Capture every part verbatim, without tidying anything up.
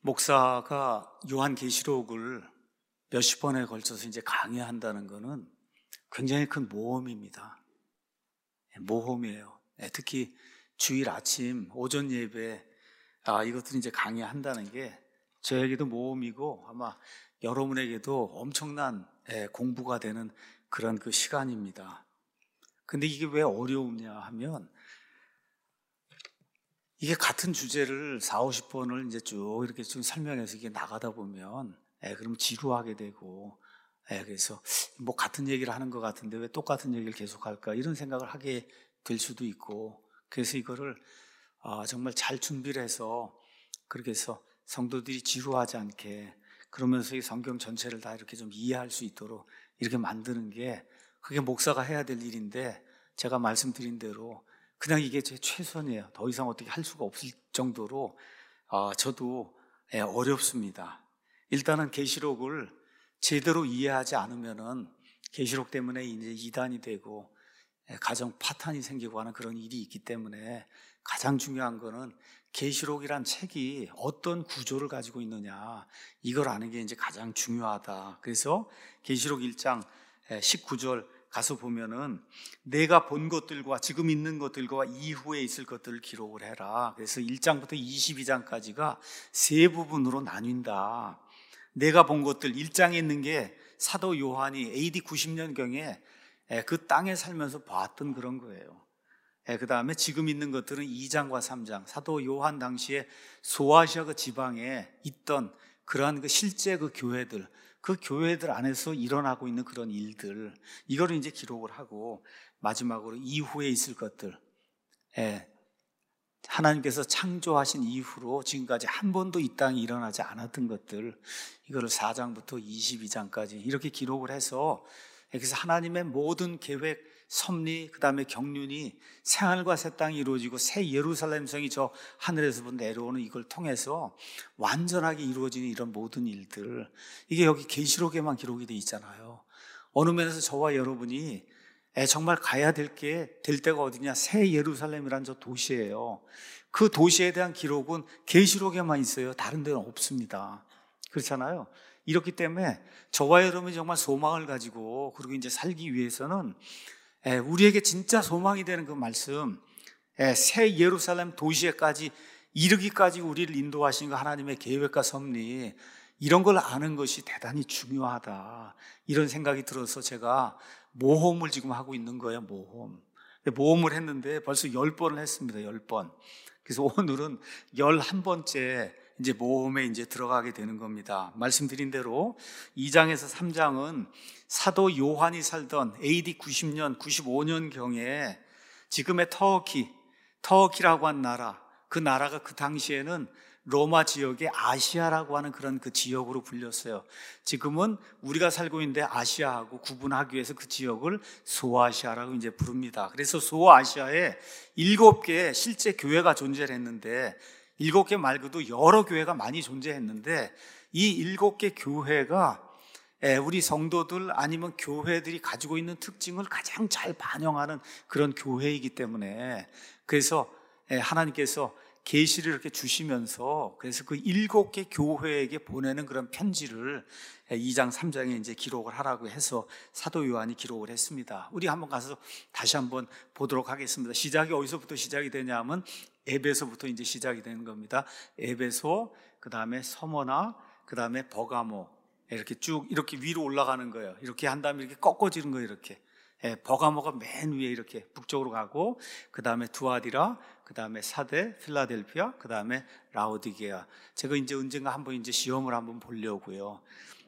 목사가 요한계시록을 몇십 번에 걸쳐서 이제 강의한다는 것은 굉장히 큰 모험입니다. 모험이에요. 특히 주일 아침 오전 예배, 아, 이것들 이제 강의한다는 게 저에게도 모험이고 아마 여러분에게도 엄청난 공부가 되는 그런 그 시간입니다. 근데 이게 왜 어려우냐 하면 이게 같은 주제를 사오십 번을 이제 쭉 이렇게 좀 설명해서 이게 나가다 보면 예, 그럼 지루하게 되고 예, 그래서 뭐 같은 얘기를 하는 것 같은데 왜 똑같은 얘기를 계속 할까 이런 생각을 하게 될 수도 있고, 그래서 이거를 아, 정말 잘 준비를 해서 그렇게 해서 성도들이 지루하지 않게 그러면서 이 성경 전체를 다 이렇게 좀 이해할 수 있도록 이렇게 만드는 게 그게 목사가 해야 될 일인데, 제가 말씀드린 대로 그냥 이게 제 최선이에요. 더 이상 어떻게 할 수가 없을 정도로 아, 저도 예, 어렵습니다. 일단은 계시록을 제대로 이해하지 않으면은 계시록 때문에 이제 이단이 되고 예, 가정 파탄이 생기고 하는 그런 일이 있기 때문에 가장 중요한 거는 계시록이란 책이 어떤 구조를 가지고 있느냐, 이걸 아는 게 이제 가장 중요하다. 그래서 계시록 일 장 십구 절 가서 보면은 내가 본 것들과 지금 있는 것들과 이후에 있을 것들을 기록을 해라. 그래서 일 장부터 이십이 장까지가 세 부분으로 나뉜다. 내가 본 것들, 일 장에 있는 게 사도 요한이 에이디 구십 년경에 그 땅에 살면서 봤던 그런 거예요. 그 다음에 지금 있는 것들은 이 장과 삼 장, 사도 요한 당시에 소아시아 그 지방에 있던 그러한 그 실제 그 교회들, 그 교회들 안에서 일어나고 있는 그런 일들, 이거를 이제 기록을 하고, 마지막으로 이후에 있을 것들, 예, 하나님께서 창조하신 이후로 지금까지 한 번도 이 땅에 일어나지 않았던 것들, 이거를 사 장부터 이십이 장까지 이렇게 기록을 해서, 그래서 하나님의 모든 계획, 섭리, 그 다음에 경륜이 새하늘과 새 땅이 이루어지고 새 예루살렘 성이 저 하늘에서부터 내려오는 이걸 통해서 완전하게 이루어지는 이런 모든 일들, 이게 여기 계시록에만 기록이 돼 있잖아요. 어느 면에서 저와 여러분이 정말 가야 될 게, 될 때가 어디냐, 새 예루살렘이란 저 도시예요. 그 도시에 대한 기록은 계시록에만 있어요. 다른 데는 없습니다. 그렇잖아요. 이렇기 때문에 저와 여러분이 정말 소망을 가지고 그리고 이제 살기 위해서는 우리에게 진짜 소망이 되는 그 말씀, 새 예루살렘 도시에까지 이르기까지 우리를 인도하신 그 하나님의 계획과 섭리, 이런 걸 아는 것이 대단히 중요하다, 이런 생각이 들어서 제가 모험을 지금 하고 있는 거예요. 모험. 모험을 했는데 벌써 열 번을 했습니다. 열 번. 그래서 오늘은 열한 번째 이제 모험에 이제 들어가게 되는 겁니다. 말씀드린 대로 이 장에서 삼 장은 사도 요한이 살던 에이디 구십 년, 구십오 년경에 지금의 터키, 터키라고 한 나라, 그 나라가 그 당시에는 로마 지역의 아시아라고 하는 그런 그 지역으로 불렸어요. 지금은 우리가 살고 있는데 아시아하고 구분하기 위해서 그 지역을 소아시아라고 이제 부릅니다. 그래서 소아시아에 일곱 개의 실제 교회가 존재했는데, 일곱 개 말고도 여러 교회가 많이 존재했는데, 이 일곱 개 교회가 우리 성도들 아니면 교회들이 가지고 있는 특징을 가장 잘 반영하는 그런 교회이기 때문에, 그래서 하나님께서 계시를 이렇게 주시면서 그래서 그 일곱 개 교회에게 보내는 그런 편지를 이 장 삼 장에 이제 기록을 하라고 해서 사도 요한이 기록을 했습니다. 우리 한번 가서 다시 한번 보도록 하겠습니다. 시작이 어디서부터 시작이 되냐면 에베소부터 이제 시작이 되는 겁니다. 에베소, 그 다음에 서머나, 그 다음에 버가모, 이렇게 쭉 이렇게 위로 올라가는 거예요. 이렇게 한 다음에 이렇게 꺾어지는 거예요. 이렇게. 예, 버가모가 맨 위에 이렇게 북쪽으로 가고, 그 다음에 두아디라, 그 다음에 사데, 필라델피아, 그 다음에 라오디게아. 제가 이제 언젠가 한번 이제 시험을 한번 보려고요.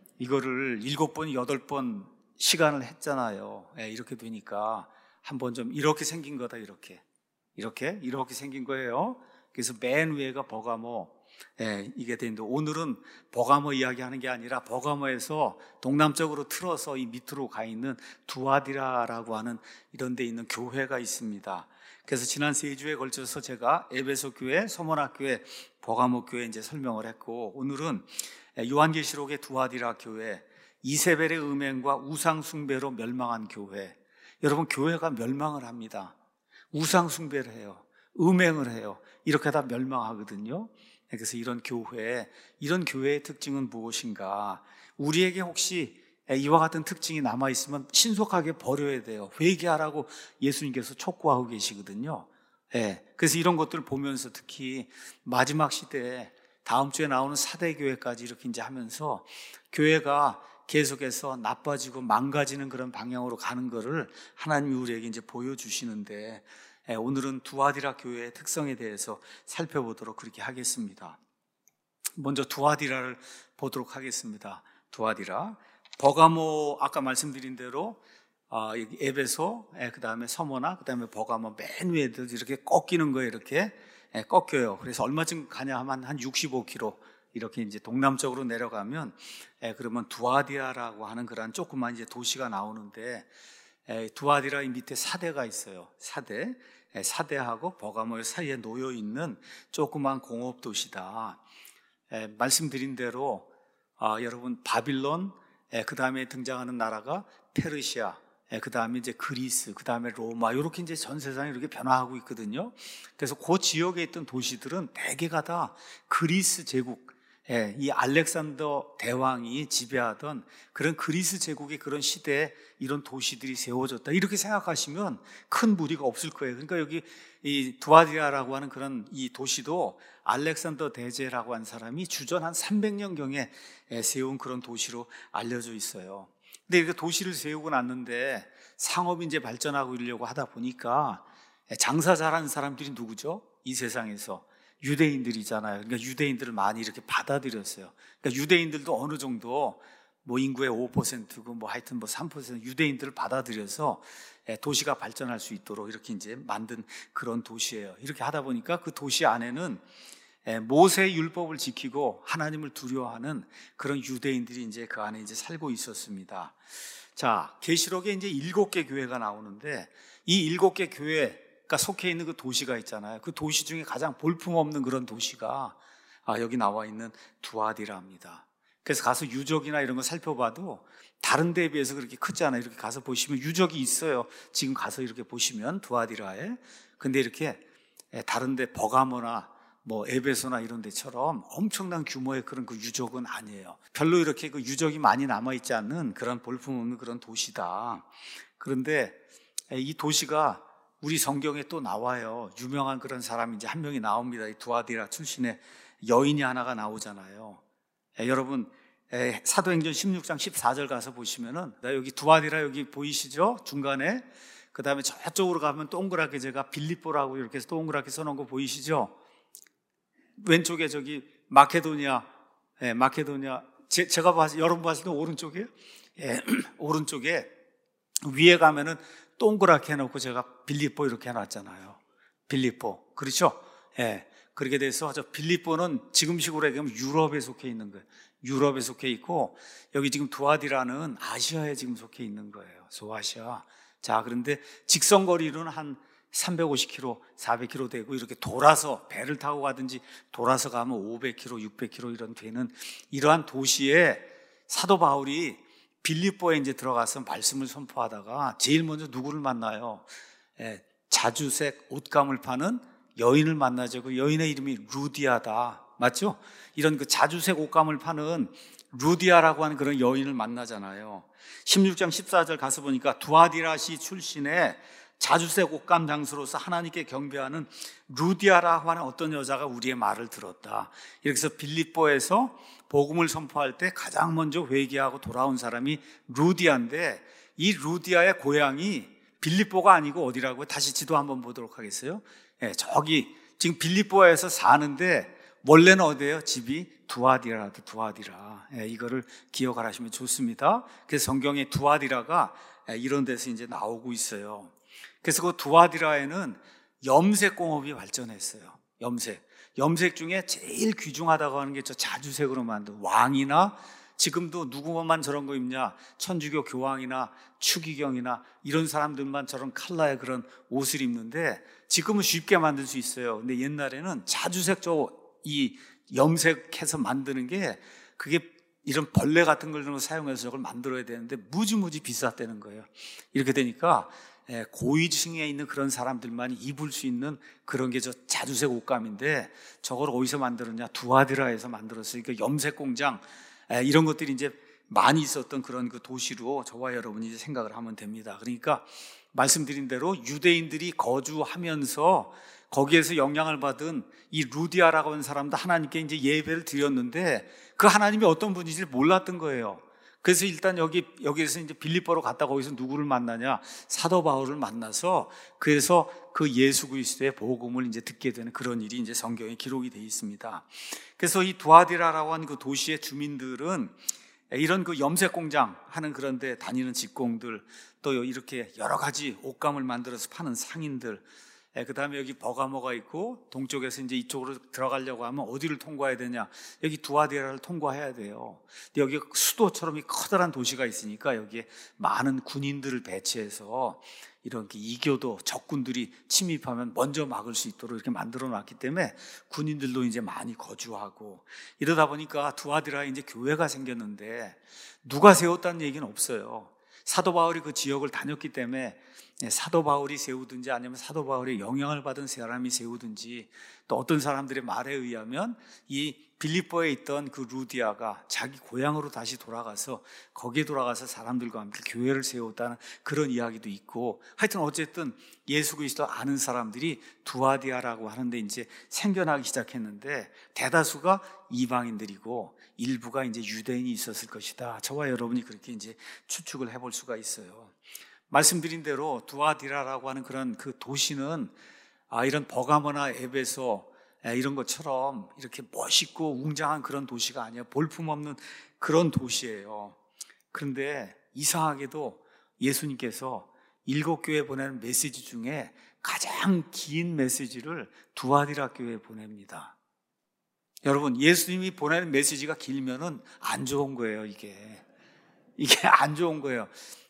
이거를 일곱 번, 여덟 번 시간을 했잖아요. 예, 이렇게 되니까 한번 좀 이렇게 생긴 거다, 이렇게. 이렇게, 이렇게 생긴 거예요. 그래서 맨 위에가 버가모. 예, 이게 되는데 오늘은 버가모 이야기하는 게 아니라 버가모에서 동남쪽으로 틀어서 이 밑으로 가 있는 두아디라라고 하는 이런 데 있는 교회가 있습니다. 그래서 지난 세 주에 걸쳐서 제가 에베소 교회, 서머나 교회, 버가모 교회 이제 설명을 했고, 오늘은 요한계시록의 두아디라 교회, 이세벨의 음행과 우상 숭배로 멸망한 교회. 여러분, 교회가 멸망을 합니다. 우상 숭배를 해요. 음행을 해요. 이렇게 다 멸망하거든요. 그래서 이런 교회, 이런 교회의 특징은 무엇인가? 우리에게 혹시 이와 같은 특징이 남아있으면 신속하게 버려야 돼요. 회개하라고 예수님께서 촉구하고 계시거든요. 예, 그래서 이런 것들을 보면서 특히 마지막 시대에 다음 주에 나오는 사대교회까지 이렇게 이제 하면서 교회가 계속해서 나빠지고 망가지는 그런 방향으로 가는 것을 하나님이 우리에게 이제 보여주시는데, 예, 오늘은 두아디라 교회의 특성에 대해서 살펴보도록 그렇게 하겠습니다. 먼저 두아디라를 보도록 하겠습니다. 두아디라. 버가모, 아까 말씀드린 대로 어, 여기 에베소, 예, 그 다음에 서머나, 그 다음에 버가모 맨 위에 이렇게 꺾이는 거예요. 이렇게 예, 꺾여요. 그래서 얼마쯤 가냐 하면 한 육십오 킬로미터 이렇게 이제 동남쪽으로 내려가면, 예, 그러면 두아디라라고 하는 그런 조그만 이제 도시가 나오는데, 예, 두아디라 밑에 사대가 있어요. 사대, 예, 사대하고 버가모 사이에 놓여 있는 조그만 공업 도시다. 예, 말씀드린 대로 아, 여러분 바빌론, 예, 그 다음에 등장하는 나라가 페르시아, 예, 그 다음에 이제 그리스, 그 다음에 로마, 이렇게 이제 전 세상이 이렇게 변화하고 있거든요. 그래서 그 지역에 있던 도시들은 대개가 다 그리스 제국, 예, 이 알렉산더 대왕이 지배하던 그런 그리스 제국의 그런 시대에 이런 도시들이 세워졌다. 이렇게 생각하시면 큰 무리가 없을 거예요. 그러니까 여기 이 두아디라라고 하는 그런 이 도시도 알렉산더 대제라고 한 사람이 주전 한 삼백 년경에 세운 그런 도시로 알려져 있어요. 근데 이렇게 도시를 세우고 났는데 상업이 이제 발전하고 이러려고 하다 보니까 장사 잘하는 사람들이 누구죠? 이 세상에서 유대인들이잖아요. 그러니까 유대인들을 많이 이렇게 받아들였어요. 그러니까 유대인들도 어느 정도 뭐 인구의 오 퍼센트고 뭐 하여튼 뭐 삼 퍼센트 유대인들을 받아들여서 도시가 발전할 수 있도록 이렇게 이제 만든 그런 도시예요. 이렇게 하다 보니까 그 도시 안에는 모세의 율법을 지키고 하나님을 두려워하는 그런 유대인들이 이제 그 안에 이제 살고 있었습니다. 자, 계시록에 이제 일곱 개 교회가 나오는데 이 일곱 개 교회가 속해 있는 그 도시가 있잖아요. 그 도시 중에 가장 볼품없는 그런 도시가 아, 여기 나와 있는 두아디라입니다. 그래서 가서 유적이나 이런 거 살펴봐도 다른 데에 비해서 그렇게 크지 않아요. 이렇게 가서 보시면 유적이 있어요. 지금 가서 이렇게 보시면 두아디라에. 근데 이렇게 다른 데 버가모나 뭐 에베소나 이런 데처럼 엄청난 규모의 그런 그 유적은 아니에요. 별로 이렇게 그 유적이 많이 남아있지 않는 그런 볼품없는 그런 도시다. 그런데 이 도시가 우리 성경에 또 나와요. 유명한 그런 사람이 이제 한 명이 나옵니다. 이 두아디라 출신의 여인이 하나가 나오잖아요. 에, 여러분 에, 사도행전 십육 장 십사 절 가서 보시면은 여기 두아디라 여기 보이시죠? 중간에. 그 다음에 저쪽으로 가면 동그랗게 제가 빌립보라고 이렇게 해서 동그랗게 써놓은 거 보이시죠? 왼쪽에 저기 마케도니아, 예, 마케도니아. 제, 제가 봤을 여러분 봤을 때 오른쪽이에요? 예, 오른쪽에 위에 가면은 동그랗게 해놓고 제가 빌립보 이렇게 해놨잖아요. 빌립보, 그렇죠? 예, 그렇게 돼서 저 빌립보는 지금식으로 얘기하면 유럽에 속해 있는 거예요. 유럽에 속해 있고 여기 지금 두아디라는 아시아에 지금 속해 있는 거예요. 소아시아. 자, 그런데 직선거리로는 한 삼백오십 킬로미터, 사백 킬로미터 되고 이렇게 돌아서 배를 타고 가든지 돌아서 가면 오백 킬로미터, 육백 킬로미터 이런 되는 이러한 도시에 사도 바울이 빌립보에 이제 들어가서 말씀을 선포하다가 제일 먼저 누구를 만나요? 예, 자주색 옷감을 파는 여인을 만나죠. 그 여인의 이름이 루디아다. 맞죠? 이런 그 자주색 옷감을 파는 루디아라고 하는 그런 여인을 만나잖아요. 십육 장 십사 절 가서 보니까 두아디라시 출신의 자주색 옷감 장수로서 하나님께 경배하는 루디아라고 하는 어떤 여자가 우리의 말을 들었다. 이렇게 해서 빌립보에서 복음을 선포할 때 가장 먼저 회개하고 돌아온 사람이 루디아인데 이 루디아의 고향이 빌립보가 아니고 어디라고요? 다시 지도 한번 보도록 하겠어요? 예, 저기 지금 빌립보에서 사는데 원래는 어디예요? 집이 두아디라도 두아디라. 예, 이거를 기억을 하시면 좋습니다. 그래서 성경에 두아디라가 이런 데서 이제 나오고 있어요. 그래서 그 두아디라에는 염색 공업이 발전했어요. 염색. 염색 중에 제일 귀중하다고 하는 게 저 자주색으로 만든 왕이나 지금도 누구만 저런 거 입냐? 천주교 교황이나 추기경이나 이런 사람들만 저런 컬러의 그런 옷을 입는데 지금은 쉽게 만들 수 있어요. 근데 옛날에는 자주색 저 이 염색해서 만드는 게 그게 이런 벌레 같은 걸 사용해서 저걸 만들어야 되는데 무지무지 비쌌다는 거예요. 이렇게 되니까 예, 고위층에 있는 그런 사람들만이 입을 수 있는 그런 게 저 자주색 옷감인데, 저걸 어디서 만들었냐? 두아디라에서 만들었어요. 그러니까 염색 공장, 예, 이런 것들이 이제 많이 있었던 그런 그 도시로 저와 여러분이 이제 생각을 하면 됩니다. 그러니까 말씀드린 대로 유대인들이 거주하면서 거기에서 영향을 받은 이 루디아라고 하는 사람도 하나님께 이제 예배를 드렸는데, 그 하나님이 어떤 분인지 몰랐던 거예요. 그래서 일단 여기, 여기에서 이제 빌립보로 갔다 거기서 누구를 만나냐? 사도 바울을 만나서, 그래서 그 예수 그리스도의 복음을 이제 듣게 되는 그런 일이 이제 성경에 기록이 되어 있습니다. 그래서 이 두아디라라고 하는 그 도시의 주민들은 이런 그 염색 공장 하는 그런 데 다니는 직공들, 또 이렇게 여러 가지 옷감을 만들어서 파는 상인들, 그 다음에 여기 버가모가 있고, 동쪽에서 이제 이쪽으로 들어가려고 하면 어디를 통과해야 되냐? 여기 두아디라를 통과해야 돼요. 근데 여기 수도처럼 이 커다란 도시가 있으니까 여기에 많은 군인들을 배치해서 이렇게 이교도 적군들이 침입하면 먼저 막을 수 있도록 이렇게 만들어 놨기 때문에 군인들도 이제 많이 거주하고, 이러다 보니까 두아디라에 이제 교회가 생겼는데 누가 세웠다는 얘기는 없어요. 사도 바울이 그 지역을 다녔기 때문에 사도 바울이 세우든지 아니면 사도 바울의 영향을 받은 사람이 세우든지, 또 어떤 사람들의 말에 의하면 이 빌립보에 있던 그 루디아가 자기 고향으로 다시 돌아가서 거기에 돌아가서 사람들과 함께 교회를 세웠다는 그런 이야기도 있고, 하여튼 어쨌든 예수 그리스도 아는 사람들이 두아디아라고 하는데 이제 생겨나기 시작했는데, 대다수가 이방인들이고 일부가 이제 유대인이 있었을 것이다. 저와 여러분이 그렇게 이제 추측을 해볼 수가 있어요. 말씀드린 대로 두아디라라고 하는 그런 그 도시는 아, 이런 버가모나 에베소 이런 것처럼 이렇게 멋있고 웅장한 그런 도시가 아니에요. 볼품없는 그런 도시예요. 그런데 이상하게도 예수님께서 일곱 교회에 보내는 메시지 중에 가장 긴 메시지를 두아디라 교회에 보냅니다. 여러분, 예수님이 보내는 메시지가 길면은 안 좋은 거예요. 이게 이게 안 좋은 거예요.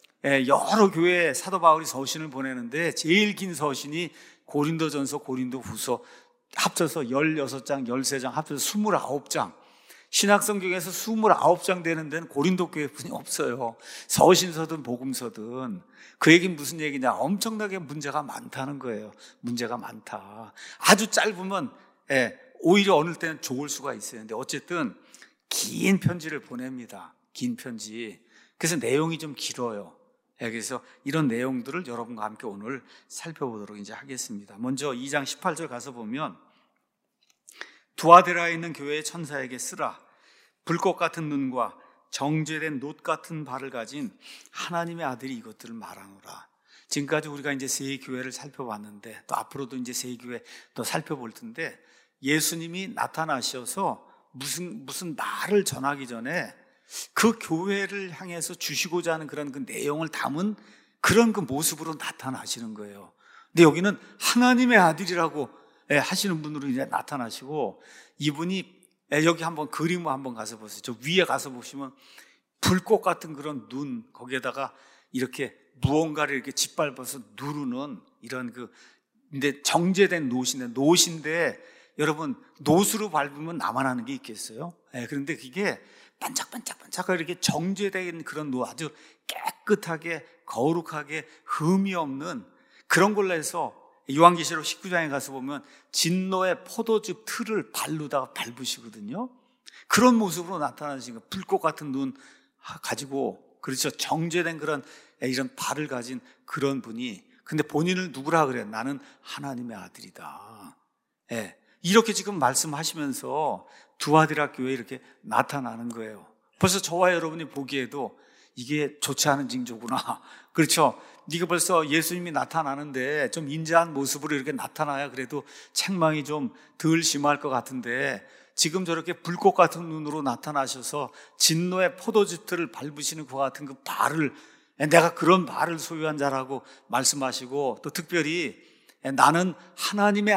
여러 교회에 사도 바울이 서신을 보내는데 제일 긴 서신이 고린도전서, 고린도후서 합쳐서 열여섯 장, 열세 장 합쳐서 스물아홉 장. 신약성경에서 스물아홉 장 되는 데는 고린도 교회뿐이 없어요. 서신서든 복음서든. 그 얘기는 무슨 얘기냐? 엄청나게 문제가 많다는 거예요. 문제가 많다. 아주 짧으면 예, 오히려 어느 때는 좋을 수가 있어요. 근데 어쨌든 긴 편지를 보냅니다. 긴 편지. 그래서 내용이 좀 길어요. 그래서 이런 내용들을 여러분과 함께 오늘 살펴보도록 이제 하겠습니다. 먼저 이 장 십팔 절 가서 보면, 두아디라에 있는 교회의 천사에게 쓰라. 불꽃 같은 눈과 정죄된 놋 같은 발을 가진 하나님의 아들이 이것들을 말하노라. 지금까지 우리가 이제 세 교회를 살펴봤는데, 또 앞으로도 이제 세 교회 또 살펴볼 텐데, 예수님이 나타나셔서 무슨 무슨 말을 전하기 전에 그 교회를 향해서 주시고자 하는 그런 그 내용을 담은 그런 그 모습으로 나타나시는 거예요. 근데 여기는 하나님의 아들이라고 하시는 분으로 이제 나타나시고, 이분이 여기 한번 그림을 한번 가서 보세요. 저 위에 가서 보시면 불꽃 같은 그런 눈, 거기에다가 이렇게 무언가를 이렇게 짓밟아서 누르는 이런 그, 근데 정제된 놋인데, 놋인데 여러분, 놋으로 밟으면 나만 하는 게 있겠어요? 네, 그런데 그게 반짝반짝반짝 이렇게 정제된 그런 노, 아주 깨끗하게 거룩하게 흠이 없는 그런 걸로 해서 요한계시록 십구 장에 가서 보면 진노의 포도즙 틀을 발로다가 밟으시거든요. 그런 모습으로 나타나신 거, 불꽃 같은 눈 가지고, 그렇죠, 정제된 그런 이런 발을 가진 그런 분이, 근데 본인을 누구라 그래요? 나는 하나님의 아들이다. 예, 이렇게 지금 말씀하시면서 두아디라 교회에 이렇게 나타나는 거예요. 벌써 저와 여러분이 보기에도 이게 좋지 않은 징조구나. 그렇죠? 네가 벌써 예수님이 나타나는데 좀 인자한 모습으로 이렇게 나타나야 그래도 책망이 좀 덜 심할 것 같은데, 지금 저렇게 불꽃 같은 눈으로 나타나셔서 진노의 포도즙들을 밟으시는 것 같은 그 발을, 내가 그런 발을 소유한 자라고 말씀하시고, 또 특별히 나는 하나님의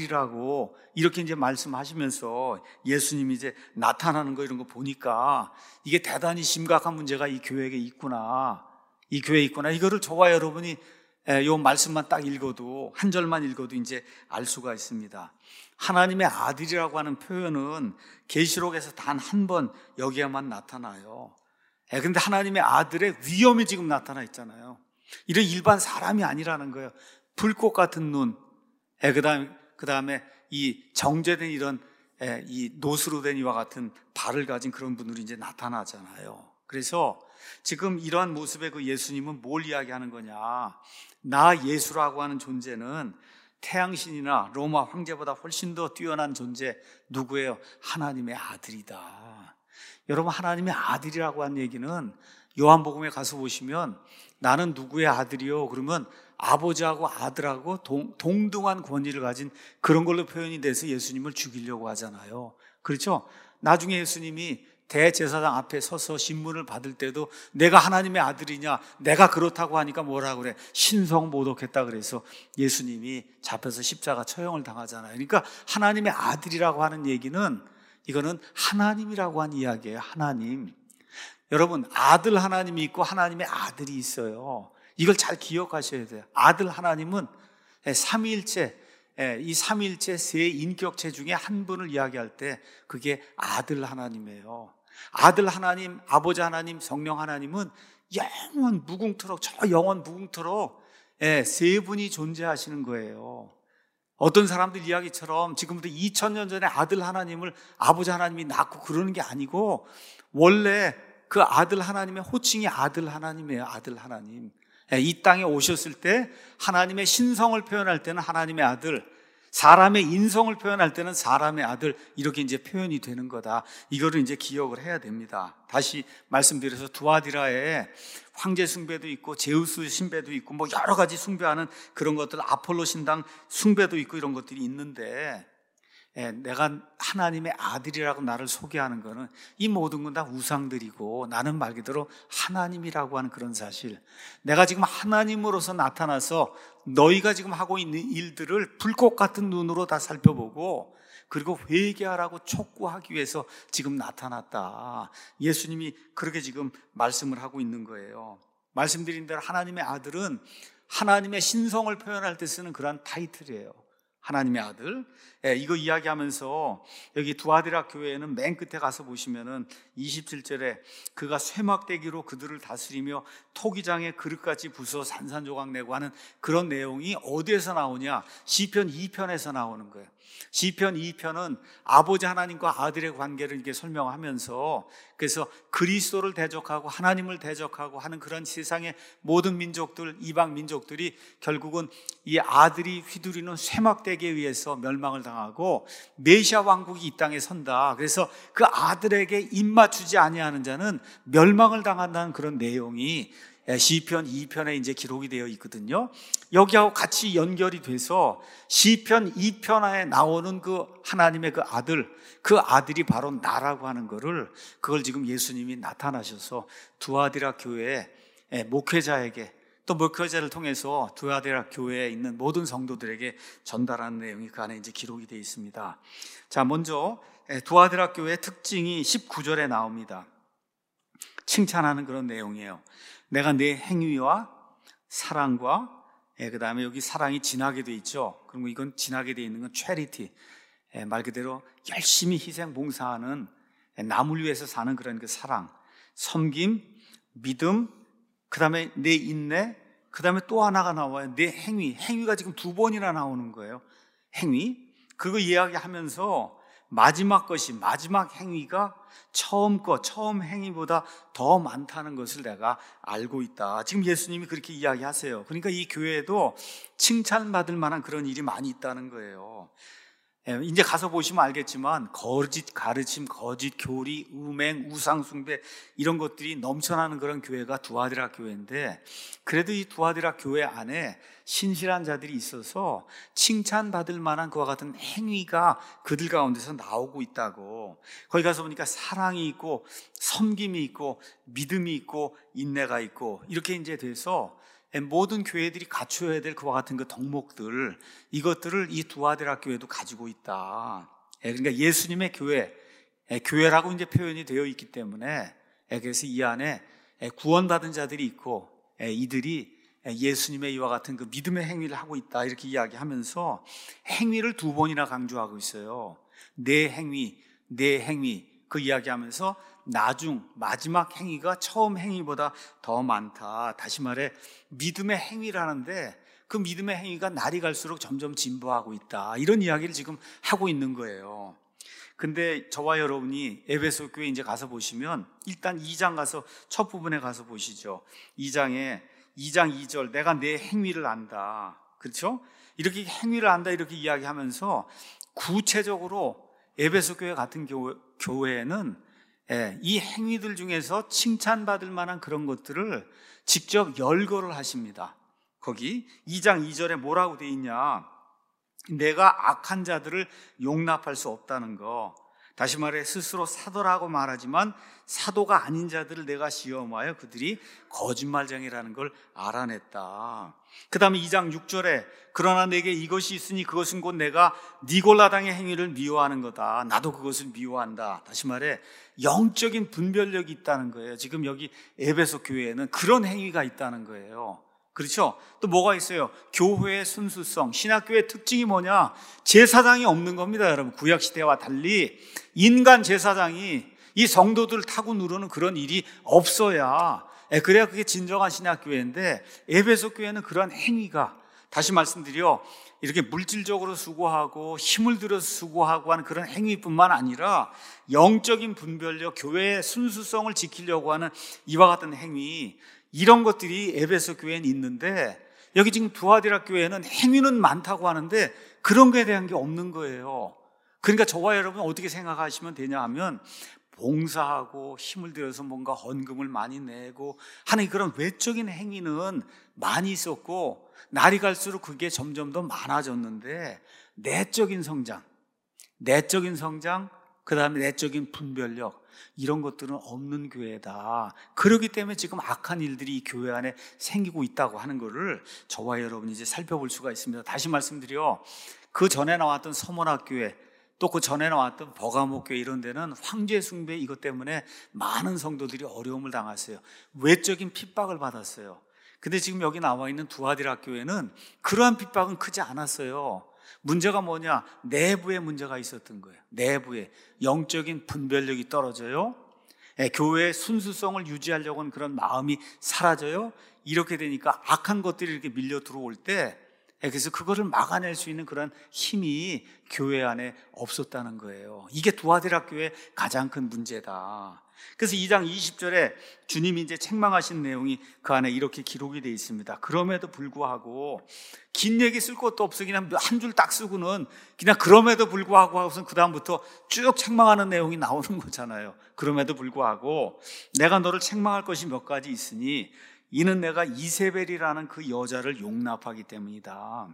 아들이라고 이렇게 이제 말씀하시면서 예수님이 이제 나타나는 거, 이런 거 보니까 이게 대단히 심각한 문제가 이 교회에 있구나. 이 교회에 있구나. 이거를 저와 여러분이 요 말씀만 딱 읽어도, 한 절만 읽어도 이제 알 수가 있습니다. 하나님의 아들이라고 하는 표현은 계시록에서 단 한 번 여기에만 나타나요. 그런데 하나님의 아들의 위엄이 지금 나타나 있잖아요. 이런 일반 사람이 아니라는 거예요. 불꽃 같은 눈, 예, 그다음에 그다음에 이 정제된 이런 예, 이 노스로 된 이와 같은 발을 가진 그런 분들이 이제 나타나잖아요. 그래서 지금 이러한 모습의 그 예수님은 뭘 이야기하는 거냐? 나 예수라고 하는 존재는 태양신이나 로마 황제보다 훨씬 더 뛰어난 존재 누구예요? 하나님의 아들이다. 여러분, 하나님의 아들이라고 한 얘기는 요한복음에 가서 보시면 나는 누구의 아들이요? 그러면 아버지하고 아들하고 동, 동등한 권위를 가진 그런 걸로 표현이 돼서 예수님을 죽이려고 하잖아요. 그렇죠? 나중에 예수님이 대제사장 앞에 서서 신문을 받을 때도 내가 하나님의 아들이냐, 내가 그렇다고 하니까 뭐라 그래? 신성 모독했다 그래서 예수님이 잡혀서 십자가 처형을 당하잖아요. 그러니까 하나님의 아들이라고 하는 얘기는 이거는 하나님이라고 한 이야기예요. 하나님. 여러분, 아들 하나님이 있고 하나님의 아들이 있어요. 이걸 잘 기억하셔야 돼요. 아들 하나님은 삼위일체, 이 삼위일체 세 인격체 중에 한 분을 이야기할 때 그게 아들 하나님이에요. 아들 하나님, 아버지 하나님, 성령 하나님은 영원 무궁토록, 저 영원 무궁토록 세 분이 존재하시는 거예요. 어떤 사람들 이야기처럼 지금부터 이천 년 전에 아들 하나님을 아버지 하나님이 낳고 그러는 게 아니고 원래 그 아들 하나님의 호칭이 아들 하나님이에요. 아들 하나님. 이 땅에 오셨을 때 하나님의 신성을 표현할 때는 하나님의 아들, 사람의 인성을 표현할 때는 사람의 아들, 이렇게 이제 표현이 되는 거다. 이거를 이제 기억을 해야 됩니다. 다시 말씀드려서 두아디라에 황제 숭배도 있고 제우스 신배도 있고 뭐 여러 가지 숭배하는 그런 것들, 아폴로 신당 숭배도 있고 이런 것들이 있는데, 예, 내가 하나님의 아들이라고 나를 소개하는 거는 이 모든 건 다 우상들이고 나는 말 그대로 하나님이라고 하는 그런 사실, 내가 지금 하나님으로서 나타나서 너희가 지금 하고 있는 일들을 불꽃 같은 눈으로 다 살펴보고 그리고 회개하라고 촉구하기 위해서 지금 나타났다. 예수님이 그렇게 지금 말씀을 하고 있는 거예요. 말씀드린 대로 하나님의 아들은 하나님의 신성을 표현할 때 쓰는 그러한 타이틀이에요. 하나님의 아들. 예, 이거 이야기하면서 여기 두아디라 교회에는 맨 끝에 가서 보시면은 이십칠 절에 그가 쇠막대기로 그들을 다스리며 토기장에 그릇같이 부숴 산산조각 내고 하는 그런 내용이 어디에서 나오냐? 시편 이 편에서 나오는 거예요. 시편 이 편은 아버지 하나님과 아들의 관계를 이렇게 설명하면서 그래서 그리스도를 대적하고 하나님을 대적하고 하는 그런 세상의 모든 민족들, 이방 민족들이 결국은 이 아들이 휘두르는 쇠막대기에 의해서 멸망을 당하고 메시아 왕국이 이 땅에 선다. 그래서 그 아들에게 입맞추지 아니하는 자는 멸망을 당한다는 그런 내용이 시편 이 편에 이제 기록이 되어 있거든요. 여기하고 같이 연결이 돼서 시편 이 편에 나오는 그 하나님의 그 아들, 그 아들이 바로 나라고 하는 거를, 그걸 지금 예수님이 나타나셔서 두아디라 교회 목회자에게, 또 목회자를 통해서 두아디라 교회에 있는 모든 성도들에게 전달하는 내용이 그 안에 이제 기록이 되어 있습니다. 자, 먼저 두아디라 교회의 특징이 십구 절에 나옵니다. 칭찬하는 그런 내용이에요. 내가 내 행위와 사랑과, 예, 그 다음에 여기 사랑이 진하게 돼 있죠. 그리고 이건 진하게 돼 있는 건 charity, 예, 말 그대로 열심히 희생 봉사하는, 예, 남을 위해서 사는 그런 그 사랑, 섬김, 믿음, 그 다음에 내 인내, 그 다음에 또 하나가 나와요. 내 행위. 행위가 지금 두 번이나 나오는 거예요. 행위. 그거 이야기하면서 마지막 것이, 마지막 행위가 처음 것, 처음 행위보다 더 많다는 것을 내가 알고 있다. 지금 예수님이 그렇게 이야기하세요. 그러니까 이 교회에도 칭찬받을 만한 그런 일이 많이 있다는 거예요. 이제 가서 보시면 알겠지만 거짓 가르침, 거짓 교리, 음행, 우상숭배 이런 것들이 넘쳐나는 그런 교회가 두아디라 교회인데, 그래도 이 두아디라 교회 안에 신실한 자들이 있어서 칭찬받을 만한 그와 같은 행위가 그들 가운데서 나오고 있다고. 거기 가서 보니까 사랑이 있고 섬김이 있고 믿음이 있고 인내가 있고 이렇게 이제 돼서 모든 교회들이 갖춰야 될 그와 같은 그 덕목들, 이것들을 이 두아디라 교회도 가지고 있다. 그러니까 예수님의 교회, 교회라고 이제 표현이 되어 있기 때문에, 그래서 이 안에 구원받은 자들이 있고 이들이 예수님의 이와 같은 그 믿음의 행위를 하고 있다, 이렇게 이야기하면서 행위를 두 번이나 강조하고 있어요. 내 행위, 내 행위, 그 이야기하면서 나중 마지막 행위가 처음 행위보다 더 많다. 다시 말해 믿음의 행위라는데 그 믿음의 행위가 날이 갈수록 점점 진보하고 있다. 이런 이야기를 지금 하고 있는 거예요. 근데 저와 여러분이 에베소 교회 이제 가서 보시면 일단 이 장 가서 첫 부분에 가서 보시죠. 이 장에 이 장 이 절 내가 내 행위를 안다. 그렇죠? 이렇게 행위를 안다 이렇게 이야기하면서 구체적으로 에베소 교회 같은 교회, 교회에는 예, 이 행위들 중에서 칭찬받을 만한 그런 것들을 직접 열거를 하십니다. 거기 이 장 이 절에 뭐라고 돼 있냐? 내가 악한 자들을 용납할 수 없다는 거. 다시 말해 스스로 사도라고 말하지만 사도가 아닌 자들을 내가 시험하여 그들이 거짓말쟁이라는 걸 알아냈다. 그 다음에 이 장 육 절에 그러나 내게 이것이 있으니 그것은 곧 내가 니골라당의 행위를 미워하는 거다. 나도 그것을 미워한다. 다시 말해 영적인 분별력이 있다는 거예요. 지금 여기 에베소 교회에는 그런 행위가 있다는 거예요. 그렇죠? 또 뭐가 있어요? 교회의 순수성, 신학교의 특징이 뭐냐? 제사장이 없는 겁니다, 여러분. 구약시대와 달리 인간 제사장이 이 성도들 타고 누르는 그런 일이 없어야, 그래야 그게 진정한 신학교회인데 에베소 교회는 그런 행위가, 다시 말씀드려 이렇게 물질적으로 수고하고 힘을 들여서 수고하고 하는 그런 행위뿐만 아니라 영적인 분별력, 교회의 순수성을 지키려고 하는 이와 같은 행위, 이런 것들이 에베소 교회는 있는데 여기 지금 두아디라 교회는 행위는 많다고 하는데 그런 거에 대한 게 없는 거예요. 그러니까 저와 여러분 어떻게 생각하시면 되냐 하면 봉사하고 힘을 들여서 뭔가 헌금을 많이 내고 하는 그런 외적인 행위는 많이 있었고 날이 갈수록 그게 점점 더 많아졌는데 내적인 성장, 내적인 성장, 그 다음에 내적인 분별력, 이런 것들은 없는 교회다. 그렇기 때문에 지금 악한 일들이 이 교회 안에 생기고 있다고 하는 것을 저와 여러분이 이제 살펴볼 수가 있습니다. 다시 말씀드려 그 전에 나왔던 서문학교회, 또 그 전에 나왔던 버가모교회 이런 데는 황제 숭배 이것 때문에 많은 성도들이 어려움을 당했어요. 외적인 핍박을 받았어요. 근데 지금 여기 나와 있는 두아디라 교회는 그러한 핍박은 크지 않았어요. 문제가 뭐냐? 내부에 문제가 있었던 거예요. 내부에 영적인 분별력이 떨어져요. 예, 교회의 순수성을 유지하려고 하는 그런 마음이 사라져요. 이렇게 되니까 악한 것들이 이렇게 밀려 들어올 때, 예, 그래서 그거를 막아낼 수 있는 그런 힘이 교회 안에 없었다는 거예요. 이게 두아디라 교회의 가장 큰 문제다. 그래서 이 장 이십 절에 주님이 이제 책망하신 내용이 그 안에 이렇게 기록이 되어 있습니다. 그럼에도 불구하고 긴 얘기 쓸 것도 없어 그냥 한 줄 딱 쓰고는 그냥 그럼에도 불구하고 하고선 그 다음부터 쭉 책망하는 내용이 나오는 거잖아요. 그럼에도 불구하고 내가 너를 책망할 것이 몇 가지 있으니 이는 내가 이세벨이라는 그 여자를 용납하기 때문이다.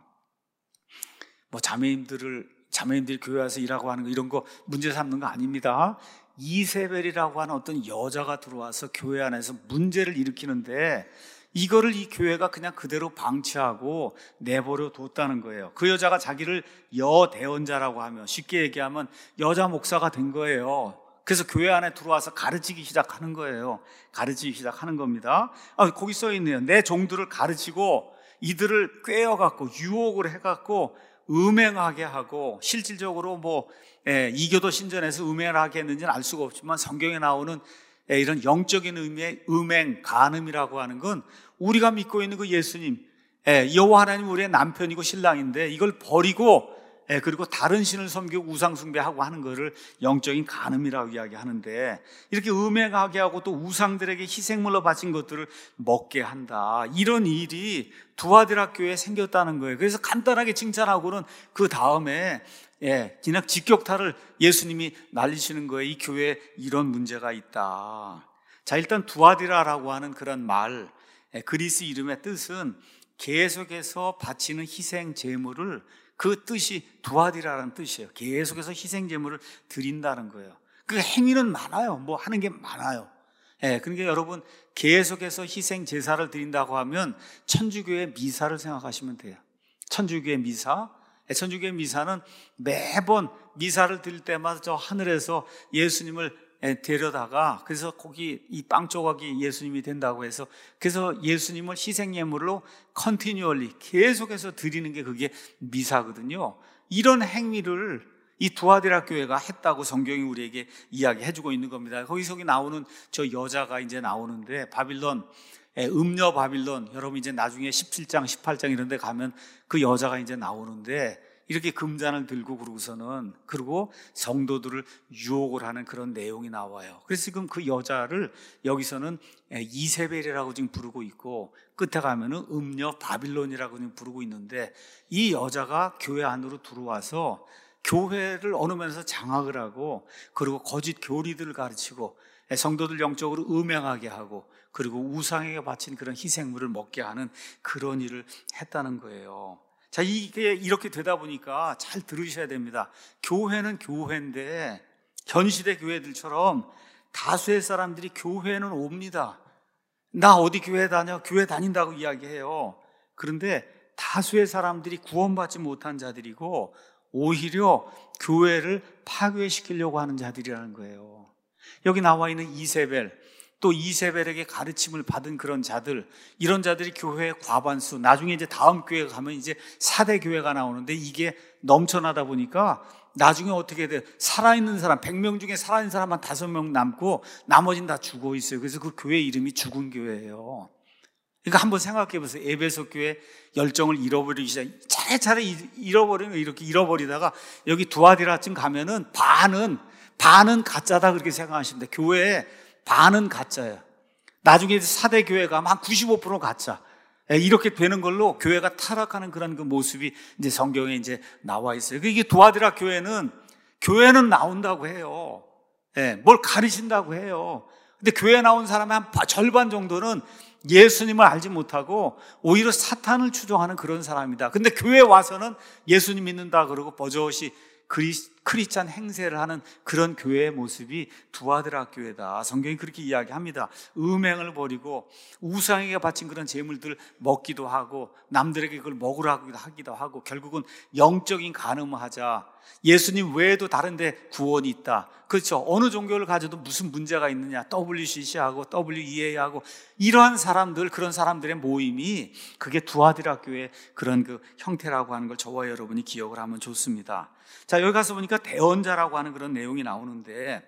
뭐 자매님들을 자매님들이 교회 와서 일하고 하는 거 이런 거 문제 삼는 거 아닙니다. 이세벨이라고 하는 어떤 여자가 들어와서 교회 안에서 문제를 일으키는데 이거를 이 교회가 그냥 그대로 방치하고 내버려 뒀다는 거예요. 그 여자가 자기를 여대언자라고 하며 쉽게 얘기하면 여자 목사가 된 거예요. 그래서 교회 안에 들어와서 가르치기 시작하는 거예요. 가르치기 시작하는 겁니다. 아, 거기 써 있네요. 내 종들을 가르치고 이들을 꿰어갖고 유혹을 해갖고 음행하게 하고 실질적으로 뭐 예, 이교도 신전에서 음행을 하게 했는지는 알 수가 없지만 성경에 나오는 예, 이런 영적인 의미의 음행, 간음이라고 하는 건 우리가 믿고 있는 그 예수님, 예, 여호와 하나님 우리의 남편이고 신랑인데 이걸 버리고 예, 그리고 다른 신을 섬기고 우상 숭배하고 하는 것을 영적인 간음이라고 이야기하는데 이렇게 음행하게 하고 또 우상들에게 희생물로 바친 것들을 먹게 한다. 이런 일이 두아디라 교회에 생겼다는 거예요. 그래서 간단하게 칭찬하고는 그 다음에 예, 그냥 직격탄을 예수님이 날리시는 거예요. 이 교회에 이런 문제가 있다. 자, 일단 두아디라라고 하는 그런 말, 예, 그리스 이름의 뜻은 계속해서 바치는 희생 제물을 그 뜻이 두아디라라는 뜻이에요. 계속해서 희생 제물을 드린다는 거예요. 그 행위는 많아요. 뭐 하는 게 많아요. 예, 그러니까 여러분 계속해서 희생 제사를 드린다고 하면 천주교의 미사를 생각하시면 돼요. 천주교의 미사. 천주교의 미사는 매번 미사를 드릴 때마다 저 하늘에서 예수님을 데려다가 그래서 거기 이 빵 조각이 예수님이 된다고 해서 그래서 예수님을 희생예물로 컨티뉴얼리 계속해서 드리는 게 그게 미사거든요. 이런 행위를 이 두아디라 교회가 했다고 성경이 우리에게 이야기해주고 있는 겁니다. 거기서 나오는 저 여자가 이제 나오는데, 바빌론, 음녀 바빌론, 여러분 이제 나중에 십칠 장, 십팔 장 이런 데 가면 그 여자가 이제 나오는데, 이렇게 금잔을 들고 그러고서는, 그리고 성도들을 유혹을 하는 그런 내용이 나와요. 그래서 지금 그 여자를 여기서는 이세벨이라고 지금 부르고 있고, 끝에 가면은 음녀 바빌론이라고 지금 부르고 있는데, 이 여자가 교회 안으로 들어와서 교회를 어느 면에서 장악을 하고, 그리고 거짓 교리들을 가르치고, 성도들 영적으로 음행하게 하고, 그리고 우상에게 바친 그런 희생물을 먹게 하는 그런 일을 했다는 거예요. 자, 이게 이렇게 되다 보니까 잘 들으셔야 됩니다. 교회는 교회인데, 현 시대 교회들처럼 다수의 사람들이 교회는 옵니다. 나 어디 교회 다녀? 교회 다닌다고 이야기해요. 그런데 다수의 사람들이 구원받지 못한 자들이고, 오히려 교회를 파괴시키려고 하는 자들이라는 거예요. 여기 나와 있는 이세벨, 또 이세벨에게 가르침을 받은 그런 자들, 이런 자들이 교회의 과반수, 나중에 이제 다음 교회 가면 이제 사대 교회가 나오는데, 이게 넘쳐나다 보니까 나중에 어떻게 돼요? 살아있는 사람, 백 명 중에 살아있는 사람 한 다섯 명 남고 나머지는 다 죽어 있어요. 그래서 그 교회 이름이 죽은 교회예요. 그러니까 한번 생각해 보세요. 에베소 교회 열정을 잃어버리기 시작, 차례차례 잃어버리면 이렇게 잃어버리다가 여기 두아디라쯤 가면은 반은, 반은 가짜다 그렇게 생각하시면 돼요. 교회에 반은 가짜예요. 나중에 사대 교회 가면 한 구십오 퍼센트 가짜. 이렇게 되는 걸로 교회가 타락하는 그런 그 모습이 이제 성경에 이제 나와 있어요. 이게 두아디라 교회는, 교회는 나온다고 해요. 예, 뭘 가르친다고 해요. 근데 교회 나온 사람의 한 절반 정도는 예수님을 알지 못하고 오히려 사탄을 추종하는 그런 사람이다. 근데 교회 와서는 예수님 믿는다 그러고 버젓이 크리스, 크리스찬 행세를 하는 그런 교회의 모습이 두아디라 교회다. 성경이 그렇게 이야기합니다. 음행을 버리고 우상에게 바친 그런 재물들을 먹기도 하고, 남들에게 그걸 먹으라고 하기도 하고, 결국은 영적인 간음을 하자. 예수님 외에도 다른 데 구원이 있다. 그렇죠. 어느 종교를 가져도 무슨 문제가 있느냐. 더블유씨씨하고 더블유이에이하고 이러한 사람들, 그런 사람들의 모임이, 그게 두아디라 교회의 그런 그 형태라고 하는 걸 저와 여러분이 기억을 하면 좋습니다. 자, 여기 가서 보니까 대언자라고 하는 그런 내용이 나오는데,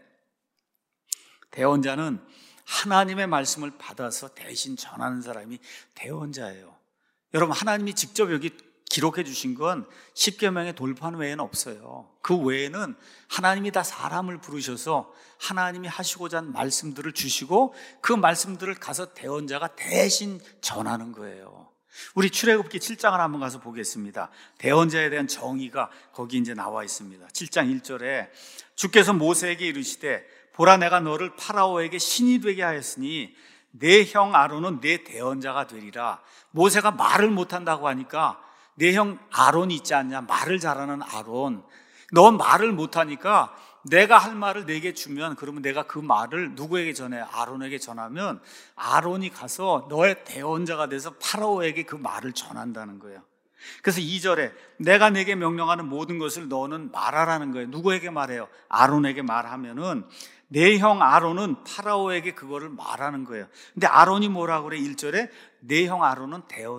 대언자는 하나님의 말씀을 받아서 대신 전하는 사람이 대언자예요. 여러분, 하나님이 직접 여기 기록해 주신 건 십계명의 돌판 외에는 없어요. 그 외에는 하나님이 다 사람을 부르셔서 하나님이 하시고자 하는 말씀들을 주시고, 그 말씀들을 가서 대언자가 대신 전하는 거예요. 우리 출애굽기 칠 장을 한번 가서 보겠습니다. 대언자에 대한 정의가 거기 이제 나와 있습니다. 칠 장 일 절에 주께서 모세에게 이르시되, 보라, 내가 너를 파라오에게 신이 되게 하였으니 내 형 아론은 내 대언자가 되리라. 모세가 말을 못한다고 하니까 내 형 아론이 있지 않냐, 말을 잘하는 아론, 넌 말을 못하니까 내가 할 말을 내게 주면, 그러면 내가 그 말을 누구에게 전해? 아론에게 전하면 아론이 가서 너의 대언자가 돼서 파라오에게 그 말을 전한다는 거예요. 그래서 이 절에 내가 내게 명령하는 모든 것을 너는 말하라는 거예요. 누구에게 말해요? 아론에게 말하면은 내 형 아론은 파라오에게 그거를 말하는 거예요. 근데 아론이 뭐라고 그래? 일 절에 내 형 아론은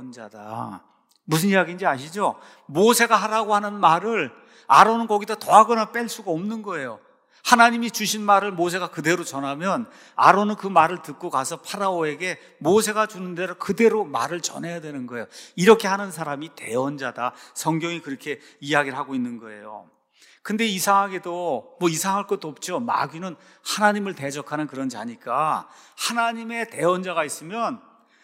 대언자다. 무슨 이야기인지 아시죠? 모세가 하라고 하는 말을 아론은 거기다 더하거나 뺄 수가 없는 거예요. 하나님이 주신 말을 모세가 그대로 전하면 아론은 그 말을 듣고 가서 파라오에게 모세가 주는 대로 그대로 말을 전해야 되는 거예요. 이렇게 하는 사람이 대언자다. 성경이 그렇게 이야기를 하고 있는 거예요. 근데 이상하게도 뭐 이상할 것도 없죠. 마귀는 하나님을 대적하는 그런 자니까 하나님의 대언자가 있으면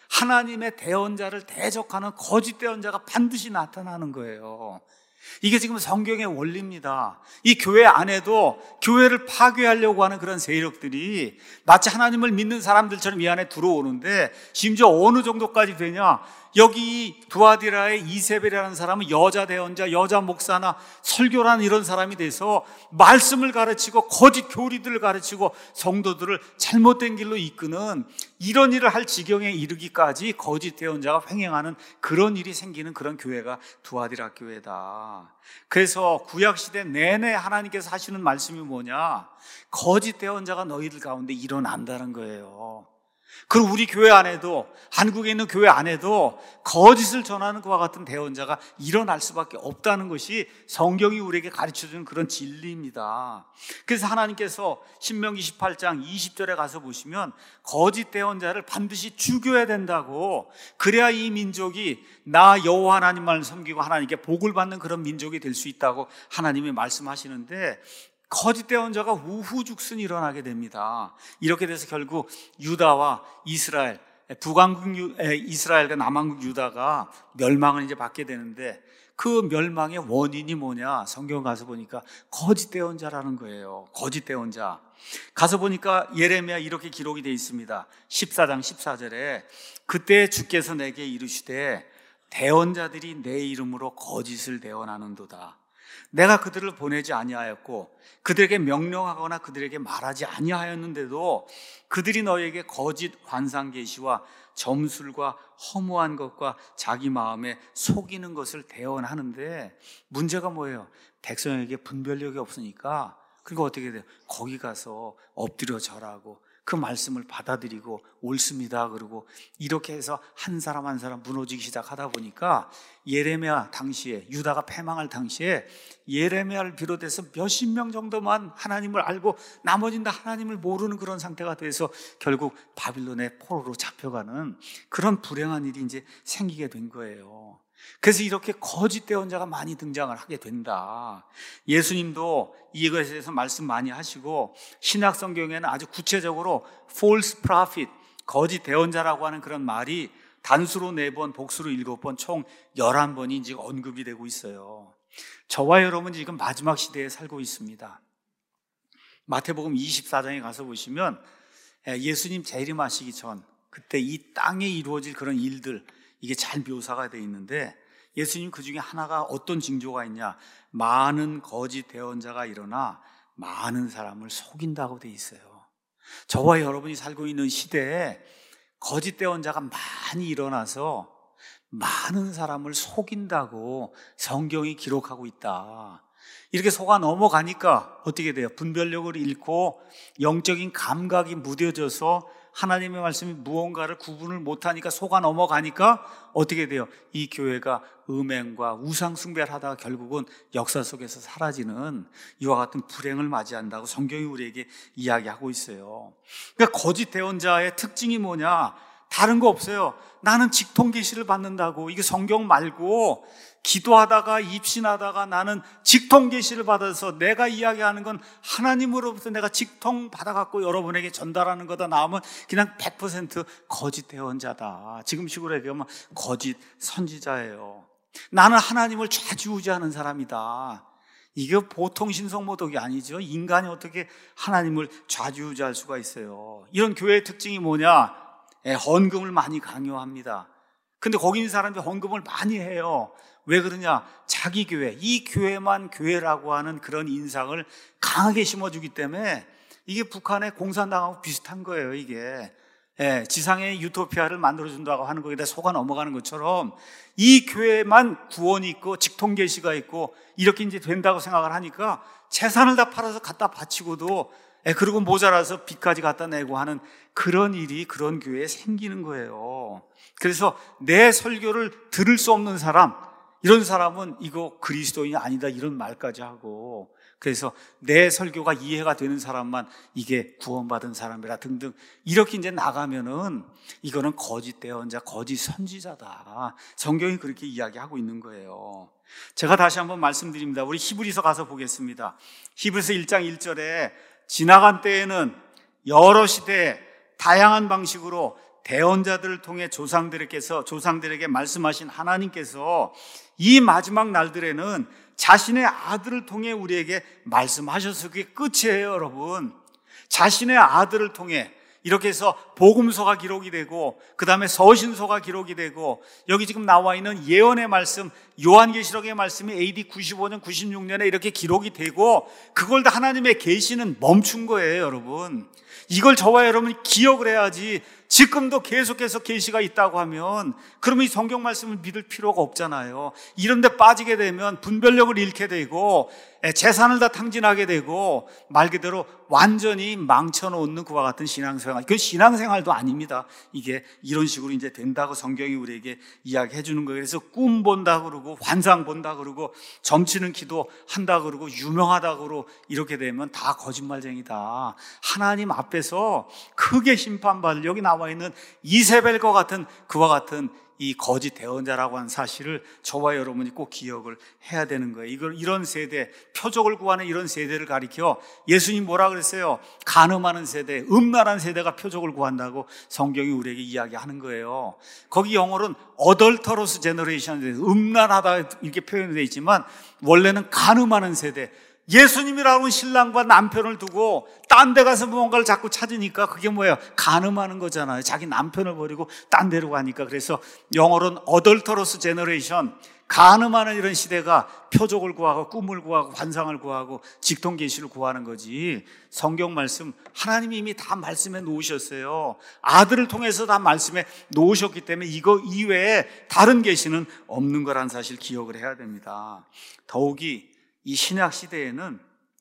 하나님의 대언자를 대적하는 거짓 대언자가 반드시 나타나는 거예요. 이게 지금 성경의 원리입니다. 이 교회 안에도 교회를 파괴하려고 하는 그런 세력들이 마치 하나님을 믿는 사람들처럼 이 안에 들어오는데, 심지어 어느 정도까지 되냐? 여기 두아디라의 이세벨이라는 사람은 여자 대언자, 여자 목사나 설교라는 이런 사람이 돼서 말씀을 가르치고 거짓 교리들을 가르치고 성도들을 잘못된 길로 이끄는, 이런 일을 할 지경에 이르기까지 거짓 대언자가 횡행하는 그런 일이 생기는 그런 교회가 두아디라 교회다. 그래서 구약시대 내내 하나님께서 하시는 말씀이 뭐냐? 거짓 대언자가 너희들 가운데 일어난다는 거예요. 그리고 우리 교회 안에도, 한국에 있는 교회 안에도 거짓을 전하는 그와 같은 대언자가 일어날 수밖에 없다는 것이 성경이 우리에게 가르쳐주는 그런 진리입니다. 그래서 하나님께서 신명기 십팔 장 이십 절에 가서 보시면 거짓 대언자를 반드시 죽여야 된다고, 그래야 이 민족이 나 여호와 하나님만을 섬기고 하나님께 복을 받는 그런 민족이 될 수 있다고 하나님이 말씀하시는데, 거짓 대언자가 우후죽순 일어나게 됩니다. 이렇게 돼서 결국 유다와 이스라엘, 북왕국 유, 이스라엘과 남왕국 유다가 멸망을 이제 받게 되는데, 그 멸망의 원인이 뭐냐? 성경 가서 보니까 거짓 대언자라는 거예요. 거짓 대언자. 가서 보니까 예레미야 이렇게 기록이 되어 있습니다. 십사 장 십사 절에 그때 주께서 내게 이르시되 대언자들이 내 이름으로 거짓을 대언하는도다. 내가 그들을 보내지 아니하였고 그들에게 명령하거나 그들에게 말하지 아니하였는데도 그들이 너에게 거짓 환상 계시와 점술과 허무한 것과 자기 마음에 속이는 것을 대언하는데, 문제가 뭐예요? 백성에게 분별력이 없으니까 그리고 어떻게 돼요? 거기 가서 엎드려 절하고 그 말씀을 받아들이고 옳습니다 그러고 이렇게 해서 한 사람 한 사람 무너지기 시작하다 보니까 예레미야 당시에, 유다가 패망할 당시에 예레미야를 비롯해서 몇십 명 정도만 하나님을 알고 나머지는 다 하나님을 모르는 그런 상태가 돼서 결국 바빌론의 포로로 잡혀가는 그런 불행한 일이 이제 생기게 된 거예요. 그래서 이렇게 거짓 대언자가 많이 등장을 하게 된다. 예수님도 이것에 대해서 말씀 많이 하시고, 신약 성경에는 아주 구체적으로 false prophet, 거짓 대언자라고 하는 그런 말이 단수로 네 번, 복수로 일곱 번, 총 열한 번이 지금 언급이 되고 있어요. 저와 여러분 지금 마지막 시대에 살고 있습니다. 마태복음 이십사 장에 가서 보시면 예수님 재림하시기 전, 그때 이 땅에 이루어질 그런 일들, 이게 잘 묘사가 되어 있는데, 예수님 그 중에 하나가 어떤 징조가 있냐? 많은 거짓 대언자가 일어나 많은 사람을 속인다고 되어 있어요. 저와 여러분이 살고 있는 시대에 거짓 대언자가 많이 일어나서 많은 사람을 속인다고 성경이 기록하고 있다. 이렇게 속아 넘어가니까 어떻게 돼요? 분별력을 잃고 영적인 감각이 무뎌져서 하나님의 말씀이 무언가를 구분을 못하니까 속아 넘어가니까 어떻게 돼요? 이 교회가 음행과 우상 숭배를 하다가 결국은 역사 속에서 사라지는 이와 같은 불행을 맞이한다고 성경이 우리에게 이야기하고 있어요. 그러니까 거짓 대언자의 특징이 뭐냐? 다른 거 없어요. 나는 직통 계시를 받는다고. 이게 성경 말고 기도하다가 입신하다가 나는 직통 계시를 받아서 내가 이야기하는 건 하나님으로부터 내가 직통 받아갖고 여러분에게 전달하는 거다 나오면 그냥 백 퍼센트 거짓 대언자다. 지금식으로 얘기하면 거짓 선지자예요. 나는 하나님을 좌지우지하는 사람이다. 이게 보통 신성모독이 아니죠. 인간이 어떻게 하나님을 좌지우지할 수가 있어요. 이런 교회의 특징이 뭐냐? 예, 헌금을 많이 강요합니다. 근데 거기 있는 사람들이 헌금을 많이 해요. 왜 그러냐? 자기 교회, 이 교회만 교회라고 하는 그런 인상을 강하게 심어주기 때문에 이게 북한의 공산당하고 비슷한 거예요, 이게. 예, 지상의 유토피아를 만들어준다고 하는 거기다 속아 넘어가는 것처럼 이 교회만 구원이 있고 직통 계시가 있고 이렇게 이제 된다고 생각을 하니까 재산을 다 팔아서 갖다 바치고도 예, 그리고 모자라서 빚까지 갖다 내고 하는 그런 일이 그런 교회에 생기는 거예요. 그래서 내 설교를 들을 수 없는 사람, 이런 사람은 이거 그리스도인이 아니다 이런 말까지 하고, 그래서 내 설교가 이해가 되는 사람만 이게 구원받은 사람이라 등등 이렇게 이제 나가면은 이거는 거짓 대언자, 거짓 선지자다. 성경이 그렇게 이야기하고 있는 거예요. 제가 다시 한번 말씀드립니다. 우리 히브리서 가서 보겠습니다. 히브리서 일 장 일 절에 지나간 때에는 여러 시대에 다양한 방식으로 대언자들을 통해 조상들에게서 조상들에게 말씀하신 하나님께서 이 마지막 날들에는 자신의 아들을 통해 우리에게 말씀하셔서 그게 끝이에요, 여러분. 자신의 아들을 통해 이렇게 해서 복음서가 기록이 되고 그 다음에 서신서가 기록이 되고 여기 지금 나와 있는 예언의 말씀, 요한계시록의 말씀이 에이디 구십오 년, 구십육 년에 이렇게 기록이 되고 그걸 다 하나님의 계시는 멈춘 거예요, 여러분. 이걸 저와 여러분이 기억을 해야지 지금도 계속해서 계시가 있다고 하면 그러면 이 성경 말씀을 믿을 필요가 없잖아요. 이런 데 빠지게 되면 분별력을 잃게 되고 재산을 다 탕진하게 되고 말 그대로 완전히 망쳐놓는 그와 같은 신앙생활, 그 신앙생활도 아닙니다. 이게 이런 식으로 이제 된다고 성경이 우리에게 이야기해 주는 거예요. 그래서 꿈 본다 그러고 환상 본다 그러고 점치는 기도 한다 그러고 유명하다 그러고 이렇게 되면 다 거짓말쟁이다. 하나님 앞에서 크게 심판받을, 여기 나와 있는 이세벨과 같은 그와 같은 이 거짓 대언자라고 하는 사실을 저와 여러분이 꼭 기억을 해야 되는 거예요. 이걸, 이런 세대, 표적을 구하는 이런 세대를 가리켜 예수님 뭐라 그랬어요? 간음하는 세대, 음란한 세대가 표적을 구한다고 성경이 우리에게 이야기하는 거예요. 거기 영어로는 adulterous generation, 음란하다 이렇게 표현되어 있지만 원래는 간음하는 세대, 예수님이라는 신랑과 남편을 두고 딴 데 가서 무언가를 자꾸 찾으니까 그게 뭐예요? 간음하는 거잖아요. 자기 남편을 버리고 딴 데로 가니까. 그래서 영어로는 adulterous generation, 간음하는 이런 시대가 표적을 구하고 꿈을 구하고 환상을 구하고 직통 계시를 구하는 거지. 성경 말씀 하나님이 이미 다 말씀해 놓으셨어요. 아들을 통해서 다 말씀해 놓으셨기 때문에 이거 이외에 다른 계시는 없는 거란 사실 기억을 해야 됩니다. 더욱이 이 신약 시대에는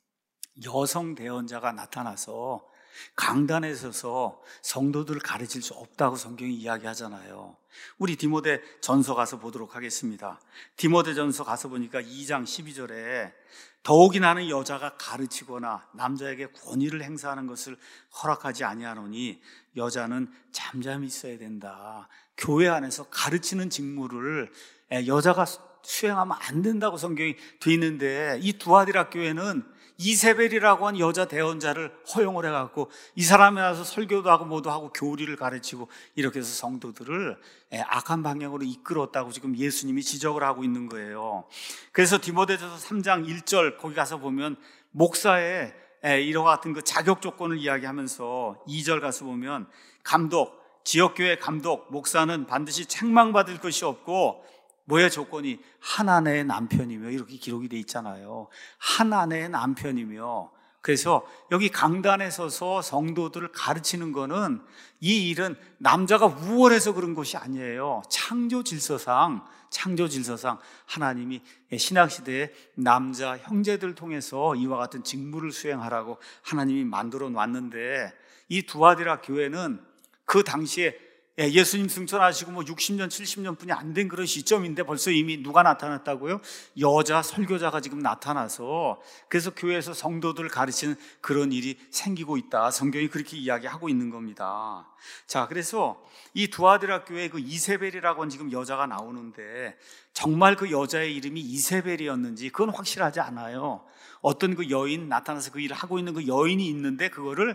여성 대언자가 나타나서 강단에 서서 성도들을 가르칠 수 없다고 성경이 이야기하잖아요. 우리 디모데 전서 가서 보도록 하겠습니다. 디모데 전서 가서 보니까 이 장 십이 절에 더욱이 나는 여자가 가르치거나 남자에게 권위를 행사하는 것을 허락하지 아니하노니 여자는 잠잠히 있어야 된다. 교회 안에서 가르치는 직무를 여자가 수행하면 안 된다고 성경이 돼 있는데, 이 두아디라 교회는 이세벨이라고 한 여자 대언자를 허용을 해갖고 이 사람이 와서 설교도 하고 뭐도 하고 교리를 가르치고 이렇게 해서 성도들을 악한 방향으로 이끌었다고 지금 예수님이 지적을 하고 있는 거예요. 그래서 디모데전서 삼 장 일 절 거기 가서 보면 목사의 이와 같은 그 자격 조건을 이야기하면서 이 절 가서 보면 감독, 지역교회 감독, 목사는 반드시 책망받을 것이 없고 뭐의 조건이 한 아내의 남편이며 이렇게 기록이 돼 있잖아요. 한 아내의 남편이며. 그래서 여기 강단에 서서 성도들을 가르치는 거는 이 일은 남자가 우월해서 그런 것이 아니에요. 창조 질서상 창조 질서상 하나님이 신약시대에 남자 형제들 통해서 이와 같은 직무를 수행하라고 하나님이 만들어 놨는데, 이 두아디라 교회는 그 당시에 예수님 승천하시고 뭐 육십 년, 칠십 년뿐이 안 된 그런 시점인데 벌써 이미 누가 나타났다고요? 여자 설교자가 지금 나타나서 그래서 교회에서 성도들을 가르치는 그런 일이 생기고 있다. 성경이 그렇게 이야기하고 있는 겁니다. 자, 그래서 이 두아디라 교회에 그 이세벨이라고 하는 지금 여자가 나오는데 정말 그 여자의 이름이 이세벨이었는지 그건 확실하지 않아요. 어떤 그 여인 나타나서 그 일을 하고 있는 그 여인이 있는데 그거를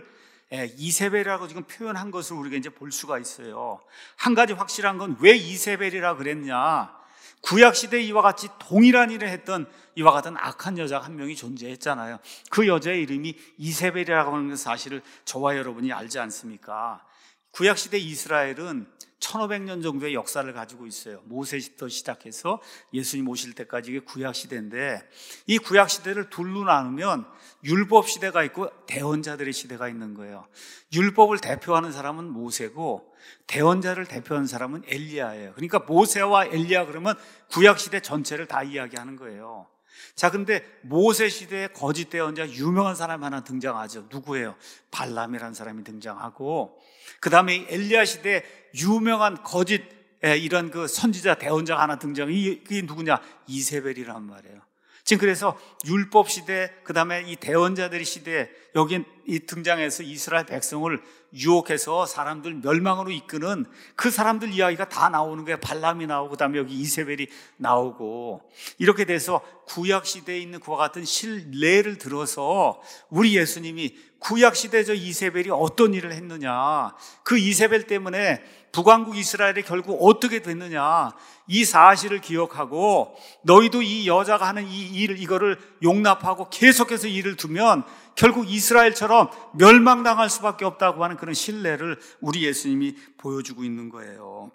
이세벨이라고 지금 표현한 것을 우리가 이제 볼 수가 있어요. 한 가지 확실한 건 왜 이세벨이라 그랬냐? 구약시대에 이와 같이 동일한 일을 했던 이와 같은 악한 여자가 한 명이 존재했잖아요. 그 여자의 이름이 이세벨이라고 하는 사실을 저와 여러분이 알지 않습니까? 구약시대 이스라엘은 천오백 년 정도의 역사를 가지고 있어요. 모세부터 시작해서 예수님 오실 때까지 이게 구약시대인데, 이 구약시대를 둘로 나누면 율법시대가 있고 대언자들의 시대가 있는 거예요. 율법을 대표하는 사람은 모세고 대언자를 대표하는 사람은 엘리야예요. 그러니까 모세와 엘리야 그러면 구약시대 전체를 다 이야기하는 거예요. 자, 근데 모세 시대에 거짓 대언자 유명한 사람 하나 등장하죠. 누구예요? 발람이라는 사람이 등장하고, 그 다음에 엘리야 시대에 유명한 거짓 이런 그 선지자 대언자가 하나 등장해. 이게 누구냐? 이세벨이란 말이에요. 지금 그래서 율법 시대, 그 다음에 이 대언자들의 시대에 여기 이 등장해서 이스라엘 백성을 유혹해서 사람들 멸망으로 이끄는 그 사람들 이야기가 다 나오는 거예요. 발람이 나오고, 그 다음에 여기 이세벨이 나오고, 이렇게 돼서 구약 시대에 있는 그와 같은 실례를 들어서 우리 예수님이 구약 시대 저 이세벨이 어떤 일을 했느냐, 그 이세벨 때문에 북왕국 이스라엘이 결국 어떻게 됐느냐, 이 사실을 기억하고 너희도 이 여자가 하는 이 일을 이거를 용납하고 계속해서 일을 두면 결국 이스라엘처럼 멸망당할 수밖에 없다고 하는 그런 신뢰를 우리 예수님이 보여주고 있는 거예요.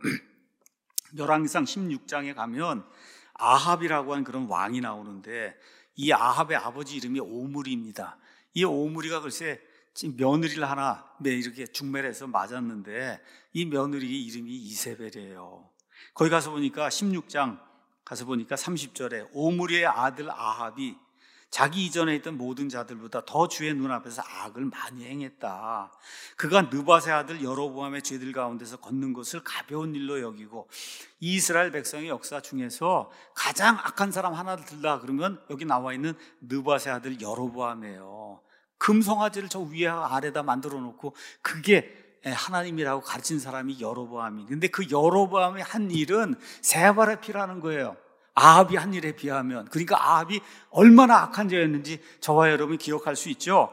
열왕기상 십육 장에 가면 아합이라고 하는 그런 왕이 나오는데 이 아합의 아버지 이름이 오므리입니다. 이 오므리가 글쎄 지금 며느리를 하나 이렇게 중매해서 맞았는데 이 며느리 이름이 이세벨이에요. 거기 가서 보니까 십육 장 가서 보니까 삼십 절에 오므리의 아들 아합이 자기 이전에 있던 모든 자들보다 더 주의 눈앞에서 악을 많이 행했다. 그가 느밧의 아들 여로보암의 죄들 가운데서 걷는 것을 가벼운 일로 여기고 이스라엘 백성의 역사 중에서 가장 악한 사람 하나를 들라 그러면 여기 나와 있는 느밧의 아들 여로보암이에요. 금송아지를 저 위에 아래다 만들어 놓고 그게 하나님이라고 가르친 사람이 여로보암이. 근데 그 여로보암이 한 일은 세 발의 피라는 거예요. 아합이 한 일에 비하면. 그러니까 아합이 얼마나 악한 자였는지 저와 여러분이 기억할 수 있죠.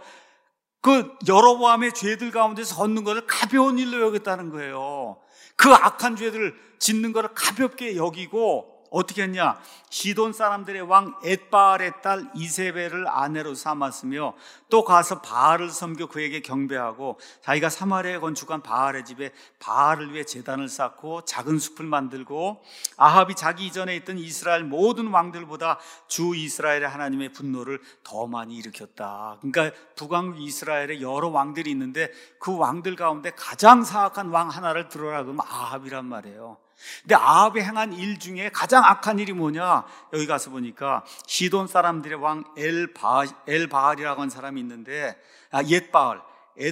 그 여로보암의 죄들 가운데서 걷는 것을 가벼운 일로 여겼다는 거예요. 그 악한 죄들을 짓는 것을 가볍게 여기고 어떻게 했냐? 시돈 사람들의 왕 엣바알의 딸 이세벨을 아내로 삼았으며 또 가서 바알을 섬겨 그에게 경배하고 자기가 사마리아에 건축한 바알의 집에 바알을 위해 제단을 쌓고 작은 숲을 만들고 아합이 자기 이전에 있던 이스라엘 모든 왕들보다 주 이스라엘의 하나님의 분노를 더 많이 일으켰다. 그러니까 북왕국 이스라엘에 여러 왕들이 있는데 그 왕들 가운데 가장 사악한 왕 하나를 들어라 그러면 아합이란 말이에요. 근데 아합이 행한 일 중에 가장 악한 일이 뭐냐? 여기 가서 보니까 시돈 사람들의 왕 엘바, 엘바알이라고 하는 사람이 있는데 아, 옙바알,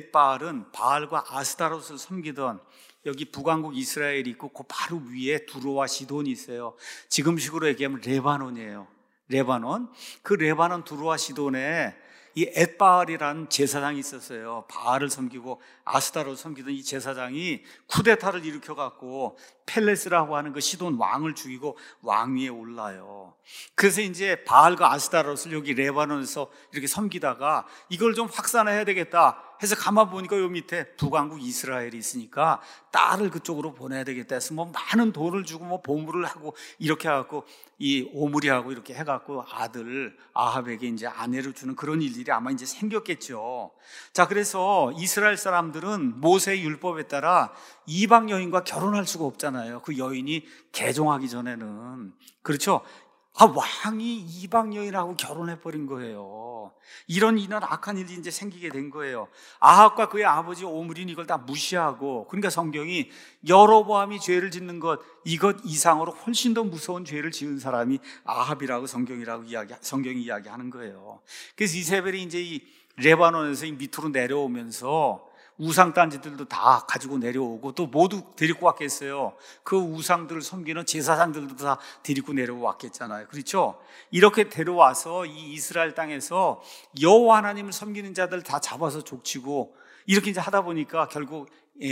옙바알은 바알과 아스타롯을 섬기던 여기 북왕국 이스라엘이 있고 그 바로 위에 두로와 시돈이 있어요. 지금식으로 얘기하면 레바논이에요. 레바논. 그 레바논 두로와 시돈에 이 엣바알이라는 제사장이 있었어요. 바알을 섬기고 아스타롯을 섬기던 이 제사장이 쿠데타를 일으켜갖고 펠레스라고 하는 그 시돈 왕을 죽이고 왕위에 올라요. 그래서 이제 바알과 아스타롯을 여기 레바논에서 이렇게 섬기다가 이걸 좀 확산해야 되겠다 해서 가만 보니까 요 밑에 북왕국 이스라엘이 있으니까 딸을 그쪽으로 보내야 되겠다 해서 뭐 많은 돈을 주고 뭐 보물을 하고 이렇게 해갖고 이 오므리하고 이렇게 해갖고 아들 아합에게 이제 아내를 주는 그런 일들이 아마 이제 생겼겠죠. 자, 그래서 이스라엘 사람들은 모세의 율법에 따라 이방 여인과 결혼할 수가 없잖아요. 그 여인이 개종하기 전에는. 그렇죠? 아, 왕이 이방 여인하고 결혼해버린 거예요. 이런 이런 악한 일이 이제 생기게 된 거예요. 아합과 그의 아버지 오므리는 이걸 다 무시하고, 그러니까 성경이 여로보암이 죄를 짓는 것, 이것 이상으로 훨씬 더 무서운 죄를 지은 사람이 아합이라고 성경이라고 이야기, 성경이 이야기하는 거예요. 그래서 이세벨이 이제 이 레바논에서 이 밑으로 내려오면서 우상 단지들도 다 가지고 내려오고 또 모두 데리고 왔겠어요. 그 우상들을 섬기는 제사장들도 다 데리고 내려왔겠잖아요. 그렇죠? 이렇게 데려와서 이 이스라엘 땅에서 여호와 하나님을 섬기는 자들 다 잡아서 족치고 이렇게 이제 하다 보니까 결국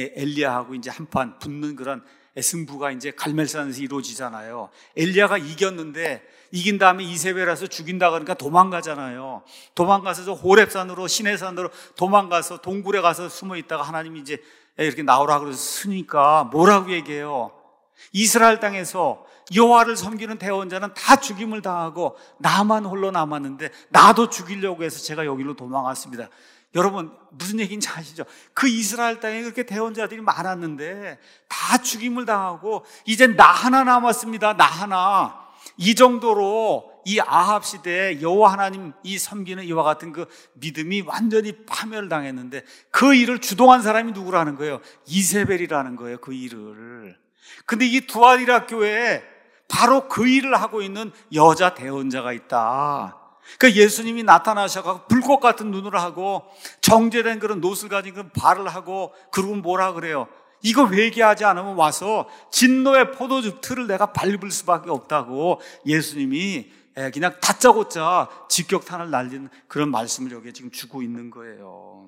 엘리야하고 이제 한판 붙는 그런 승부가 이제 갈멜산에서 이루어지잖아요. 엘리야가 이겼는데 이긴 다음에 이세벨 와서 죽인다 그러니까 도망가잖아요. 도망가서 저 호렙산으로 시내산으로 도망가서 동굴에 가서 숨어 있다가 하나님이 이제 이렇게 나오라 그래서 쓰니까 뭐라고 얘기해요? 이스라엘 땅에서 여호와를 섬기는 대원자는 다 죽임을 당하고 나만 홀로 남았는데 나도 죽이려고 해서 제가 여기로 도망왔습니다. 여러분 무슨 얘기인지 아시죠? 그 이스라엘 땅에 그렇게 대원자들이 많았는데 다 죽임을 당하고 이제 나 하나 남았습니다. 나 하나. 이 정도로 이 아합 시대에 여호와 하나님 이 섬기는 이와 같은 그 믿음이 완전히 파멸을 당했는데 그 일을 주동한 사람이 누구라는 거예요? 이세벨이라는 거예요. 그 일을. 근데 이 두아리라 교회에 바로 그 일을 하고 있는 여자 대언자가 있다. 그러니까 예수님이 나타나셔서 불꽃 같은 눈을 하고 정제된 그런 노슬 가진 그런 발을 하고 그러고 뭐라 그래요? 이거 회개하지 않으면 와서 진노의 포도주 틀을 내가 밟을 수밖에 없다고 예수님이 그냥 다짜고짜 직격탄을 날리는 그런 말씀을 여기에 지금 주고 있는 거예요.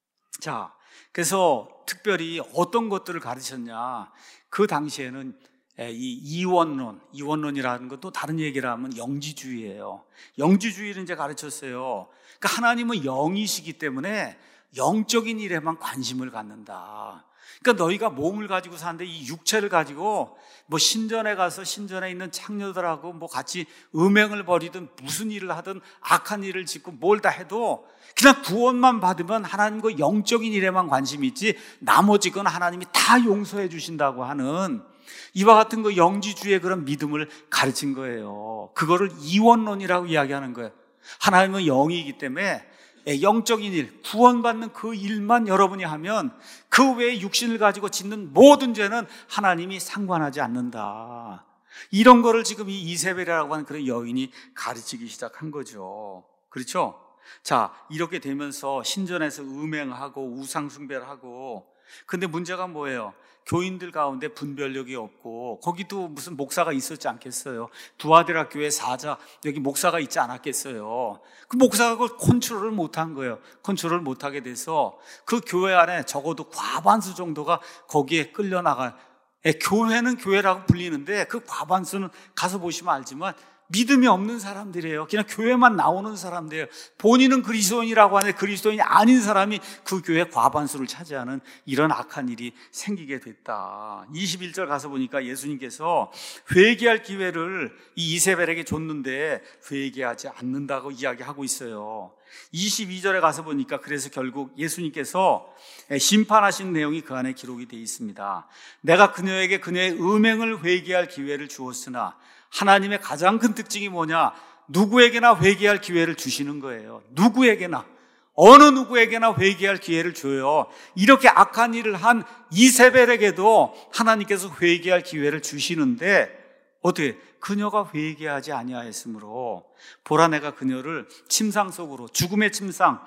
자, 그래서 특별히 어떤 것들을 가르쳤냐? 그 당시에는 이 이원론, 이원론이라는 것도 다른 얘기를 하면 영지주의예요. 영지주의를 이제 가르쳤어요. 그러니까 하나님은 영이시기 때문에 영적인 일에만 관심을 갖는다. 그러니까 너희가 몸을 가지고 사는데 이 육체를 가지고 뭐 신전에 가서 신전에 있는 창녀들하고 뭐 같이 음행을 벌이든 무슨 일을 하든 악한 일을 짓고 뭘 다 해도 그냥 구원만 받으면 하나님과 영적인 일에만 관심이 있지 나머지 건 하나님이 다 용서해 주신다고 하는 이와 같은 그 영지주의의 그런 믿음을 가르친 거예요. 그거를 이원론이라고 이야기하는 거예요. 하나님은 영이기 때문에 영적인 일, 구원받는 그 일만 여러분이 하면 그 외에 육신을 가지고 짓는 모든 죄는 하나님이 상관하지 않는다. 이런 거를 지금 이 이세벨이라고 하는 그런 여인이 가르치기 시작한 거죠. 그렇죠? 자, 이렇게 되면서 신전에서 음행하고 우상숭배를 하고, 근데 문제가 뭐예요? 교인들 가운데 분별력이 없고, 거기도 무슨 목사가 있었지 않겠어요? 두아드라 교회 사자, 여기 목사가 있지 않았겠어요? 그 목사가 그걸 컨트롤을 못한 거예요. 컨트롤을 못하게 돼서 그 교회 안에 적어도 과반수 정도가 거기에 끌려나가. 예, 교회는 교회라고 불리는데 그 과반수는 가서 보시면 알지만 믿음이 없는 사람들이에요. 그냥 교회만 나오는 사람들이에요. 본인은 그리스도인이라고 하는데 그리스도인이 아닌 사람이 그 교회 과반수를 차지하는 이런 악한 일이 생기게 됐다. 이십일 절 가서 보니까 예수님께서 회개할 기회를 이 이세벨에게 줬는데 회개하지 않는다고 이야기하고 있어요. 이십이 절에 가서 보니까 그래서 결국 예수님께서 심판하신 내용이 그 안에 기록이 되어 있습니다. 내가 그녀에게 그녀의 음행을 회개할 기회를 주었으나, 하나님의 가장 큰 특징이 뭐냐? 누구에게나 회개할 기회를 주시는 거예요. 누구에게나, 어느 누구에게나 회개할 기회를 줘요. 이렇게 악한 일을 한 이세벨에게도 하나님께서 회개할 기회를 주시는데 어떻게? 그녀가 회개하지 아니하였으므로 보라, 내가 그녀를 침상 속으로, 죽음의 침상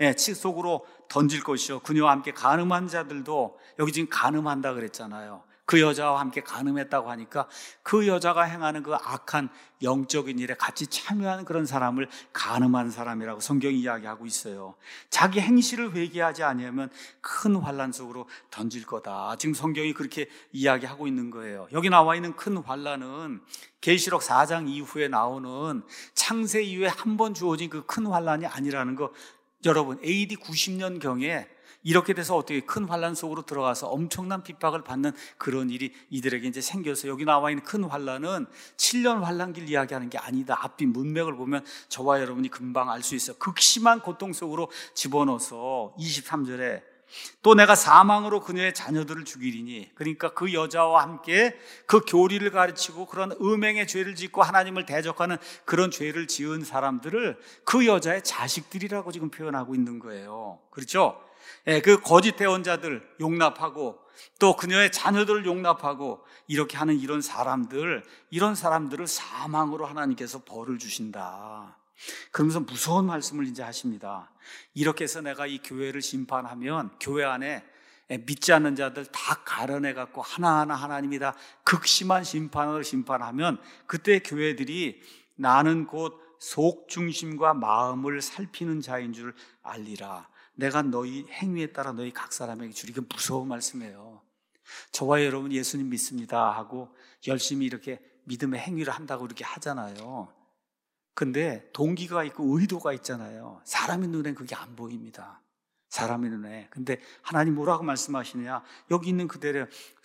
속으로 던질 것이요, 그녀와 함께 간음한 자들도, 여기 지금 간음한다 그랬잖아요. 그 여자와 함께 간음했다고 하니까 그 여자가 행하는 그 악한 영적인 일에 같이 참여하는 그런 사람을 간음한 사람이라고 성경이 이야기하고 있어요. 자기 행실을 회개하지 아니하면 큰 환난 속으로 던질 거다. 지금 성경이 그렇게 이야기하고 있는 거예요. 여기 나와 있는 큰 환난은 계시록 사 장 이후에 나오는 창세 이후에 한 번 주어진 그 큰 환난이 아니라는 거, 여러분 에이디 구십 년경에 이렇게 돼서 어떻게 큰 환난 속으로 들어가서 엄청난 핍박을 받는 그런 일이 이들에게 이제 생겨서, 여기 나와 있는 큰 환난은 칠 년 환난기를 이야기하는 게 아니다. 앞뒤 문맥을 보면 저와 여러분이 금방 알 수 있어요. 극심한 고통 속으로 집어넣어서 이십삼 절에 또 내가 사망으로 그녀의 자녀들을 죽이리니, 그러니까 그 여자와 함께 그 교리를 가르치고 그런 음행의 죄를 짓고 하나님을 대적하는 그런 죄를 지은 사람들을 그 여자의 자식들이라고 지금 표현하고 있는 거예요. 그렇죠? 예, 그 거짓 대언자들 용납하고 또 그녀의 자녀들을 용납하고 이렇게 하는 이런 사람들, 이런 사람들을 사망으로 하나님께서 벌을 주신다. 그러면서 무서운 말씀을 이제 하십니다. 이렇게 해서 내가 이 교회를 심판하면, 교회 안에 믿지 않는 자들 다 가려내갖고 하나하나 하나님이 다 극심한 심판을 심판하면, 그때 교회들이 나는 곧 속중심과 마음을 살피는 자인 줄 알리라. 내가 너희 행위에 따라 너희 각 사람에게 주리. 이게 무서운 말씀이에요. 저와 여러분 예수님 믿습니다 하고 열심히 이렇게 믿음의 행위를 한다고 이렇게 하잖아요. 근데 동기가 있고 의도가 있잖아요. 사람의 눈엔 그게 안 보입니다. 사람의 눈에. 근데 하나님 뭐라고 말씀하시느냐? 여기 있는 그대로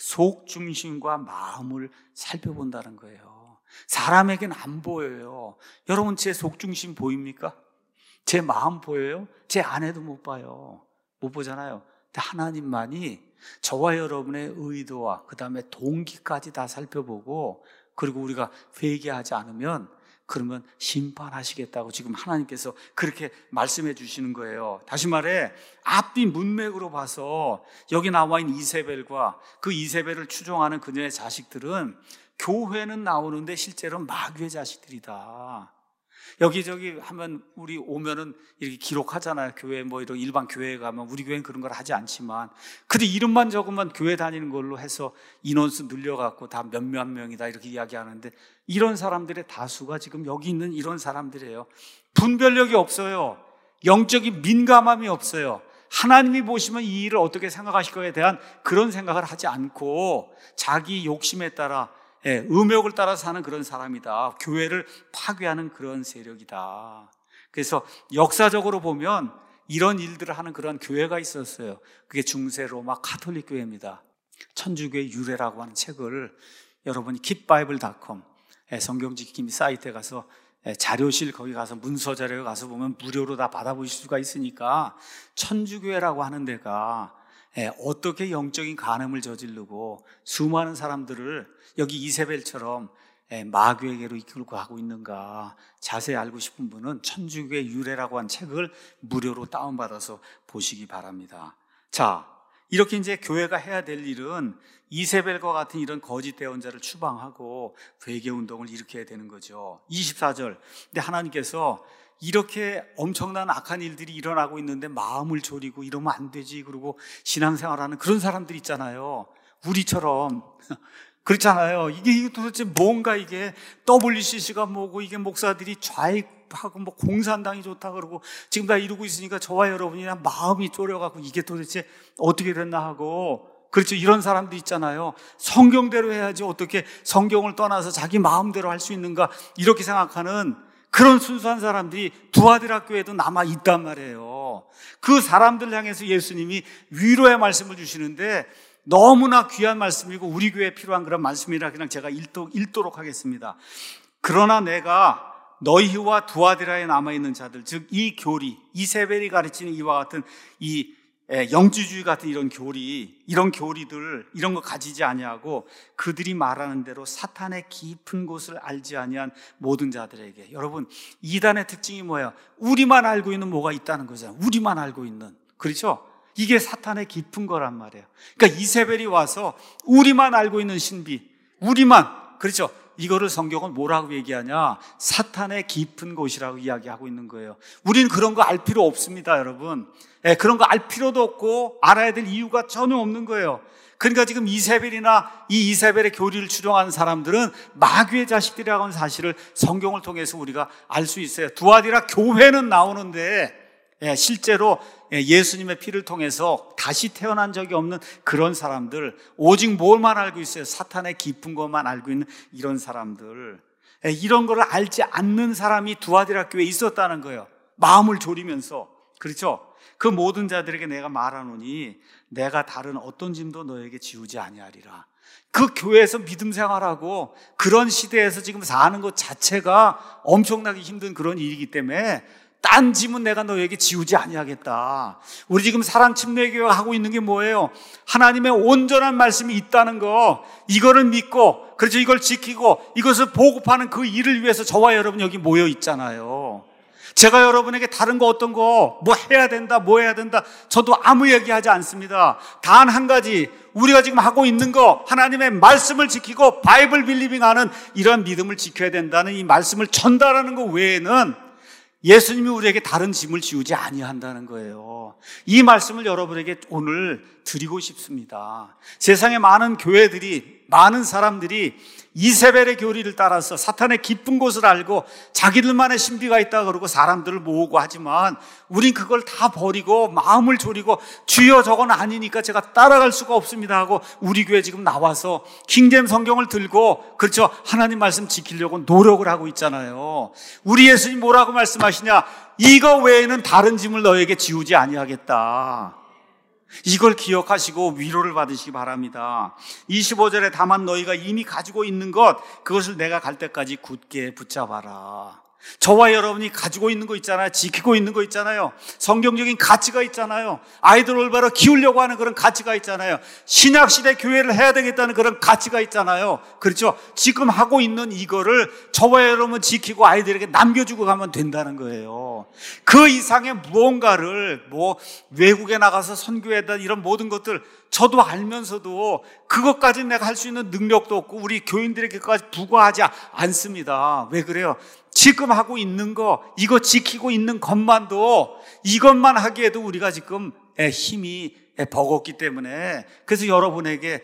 속중심과 마음을 살펴본다는 거예요. 사람에게는 안 보여요. 여러분 제 속중심 보입니까? 제 마음 보여요? 제 아내도 못 봐요. 못 보잖아요. 근데 하나님만이 저와 여러분의 의도와 그 다음에 동기까지 다 살펴보고, 그리고 우리가 회개하지 않으면 그러면 심판하시겠다고 지금 하나님께서 그렇게 말씀해 주시는 거예요. 다시 말해 앞뒤 문맥으로 봐서 여기 나와 있는 이세벨과 그 이세벨을 추종하는 그녀의 자식들은 교회는 나오는데 실제로 마귀의 자식들이다. 여기저기 하면 우리 오면은 이렇게 기록하잖아요. 교회 뭐 이런 일반 교회에 가면, 우리 교회는 그런 걸 하지 않지만, 근데 이름만 적으면 교회 다니는 걸로 해서 인원수 늘려갖고 다 몇몇 명이다 이렇게 이야기하는데, 이런 사람들의 다수가 지금 여기 있는 이런 사람들이에요. 분별력이 없어요. 영적인 민감함이 없어요. 하나님이 보시면 이 일을 어떻게 생각하실 거에 대한 그런 생각을 하지 않고 자기 욕심에 따라, 예, 음욕을 따라 사는 그런 사람이다. 교회를 파괴하는 그런 세력이다. 그래서 역사적으로 보면 이런 일들을 하는 그런 교회가 있었어요. 그게 중세 로마 카톨릭 교회입니다. 천주교의 유래라고 하는 책을 여러분이 깃바이블 닷컴 성경지킴이 사이트에 가서 자료실 거기 가서 문서 자료에 가서 보면 무료로 다 받아보실 수가 있으니까, 천주교회라고 하는 데가 어떻게 영적인 간음을 저지르고 수많은 사람들을 여기 이세벨처럼 마귀에게로 이끌고 가고 있는가 자세히 알고 싶은 분은 천주교의 유래라고 한 책을 무료로 다운받아서 보시기 바랍니다. 자, 이렇게 이제 교회가 해야 될 일은 이세벨과 같은 이런 거짓 대언자를 추방하고 회개 운동을 일으켜야 되는 거죠. 이십사 절. 근데 하나님께서 이렇게 엄청난 악한 일들이 일어나고 있는데 마음을 졸이고 이러면 안 되지 그러고 신앙생활하는 그런 사람들 있잖아요. 우리처럼 그렇잖아요. 이게, 이게 도대체 뭔가 이게 더블유씨씨가 뭐고 이게 목사들이 좌익하고 뭐 공산당이 좋다 그러고 지금 다 이러고 있으니까 저와 여러분이 그냥 마음이 졸여갖고 이게 도대체 어떻게 됐나 하고 그렇죠. 이런 사람들 있잖아요. 성경대로 해야지 어떻게 성경을 떠나서 자기 마음대로 할 수 있는가 이렇게 생각하는 그런 순수한 사람들이 두아디라 교회도 남아 있단 말이에요. 그 사람들 향해서 예수님이 위로의 말씀을 주시는데 너무나 귀한 말씀이고 우리 교회에 필요한 그런 말씀이라 그냥 제가 읽도, 읽도록 하겠습니다. 그러나 내가 너희와 두아디라에 남아있는 자들, 즉 이 교리, 이세벨이 가르치는 이와 같은 이 영주주의 같은 이런 교리, 이런 교리들 이런 거 가지지 아니하고 그들이 말하는 대로 사탄의 깊은 곳을 알지 아니한 모든 자들에게. 여러분, 이단의 특징이 뭐예요? 우리만 알고 있는 뭐가 있다는 거잖아요. 우리만 알고 있는. 그렇죠? 이게 사탄의 깊은 거란 말이에요. 그러니까 이세벨이 와서 우리만 알고 있는 신비, 우리만, 그렇죠? 이거를 성경은 뭐라고 얘기하냐? 사탄의 깊은 곳이라고 이야기하고 있는 거예요. 우리는 그런 거 알 필요 없습니다, 여러분. 예, 그런 거 알 필요도 없고 알아야 될 이유가 전혀 없는 거예요. 그러니까 지금 이세벨이나 이 이세벨의 교리를 추종하는 사람들은 마귀의 자식들이라고 하는 사실을 성경을 통해서 우리가 알 수 있어요. 두아디라 교회는 나오는데 예, 실제로 예수님의 피를 통해서 다시 태어난 적이 없는 그런 사람들, 오직 뭘만 알고 있어요? 사탄의 깊은 것만 알고 있는 이런 사람들, 예, 이런 거를 알지 않는 사람이 두아디라 교회에 있었다는 거예요. 마음을 졸이면서. 그렇죠? 그 모든 자들에게 내가 말하노니 내가 다른 어떤 짐도 너에게 지우지 아니하리라. 그 교회에서 믿음 생활하고 그런 시대에서 지금 사는 것 자체가 엄청나게 힘든 그런 일이기 때문에 딴 짐은 내가 너에게 지우지 아니하겠다. 우리 지금 사랑침례교회가 하고 있는 게 뭐예요? 하나님의 온전한 말씀이 있다는 거, 이거를 믿고, 그렇죠, 이걸 지키고 이것을 보급하는 그 일을 위해서 저와 여러분 여기 모여 있잖아요. 제가 여러분에게 다른 거 어떤 거 뭐 해야 된다 뭐 해야 된다 저도 아무 얘기하지 않습니다. 단 한 가지, 우리가 지금 하고 있는 거, 하나님의 말씀을 지키고 바이블 빌리빙하는 이런 믿음을 지켜야 된다는 이 말씀을 전달하는 것 외에는 예수님이 우리에게 다른 짐을 지우지 아니한다는 거예요. 이 말씀을 여러분에게 오늘 드리고 싶습니다. 세상에 많은 교회들이, 많은 사람들이 이세벨의 교리를 따라서 사탄의 깊은 곳을 알고 자기들만의 신비가 있다 그러고 사람들을 모으고 하지만 우린 그걸 다 버리고 마음을 졸이고 주여 저건 아니니까 제가 따라갈 수가 없습니다 하고 우리 교회 지금 나와서 킹제임 성경을 들고, 그렇죠, 하나님 말씀 지키려고 노력을 하고 있잖아요. 우리 예수님 뭐라고 말씀하시냐? 이거 외에는 다른 짐을 너에게 지우지 아니하겠다. 이걸 기억하시고 위로를 받으시기 바랍니다. 이십오 절에 다만 너희가 이미 가지고 있는 것, 그것을 내가 갈 때까지 굳게 붙잡아라. 저와 여러분이 가지고 있는 거 있잖아요. 지키고 있는 거 있잖아요. 성경적인 가치가 있잖아요. 아이들 올바로 키우려고 하는 그런 가치가 있잖아요. 신약시대 교회를 해야 되겠다는 그런 가치가 있잖아요. 그렇죠? 지금 하고 있는 이거를 저와 여러분 지키고 아이들에게 남겨주고 가면 된다는 거예요. 그 이상의 무언가를 뭐 외국에 나가서 선교하다 이런 모든 것들 저도 알면서도 그것까지는 내가 할 수 있는 능력도 없고 우리 교인들에게까지 부과하지 않습니다. 왜 그래요? 지금 하고 있는 거, 이거 지키고 있는 것만도, 이것만 하기에도 우리가 지금 힘이 버겁기 때문에, 그래서 여러분에게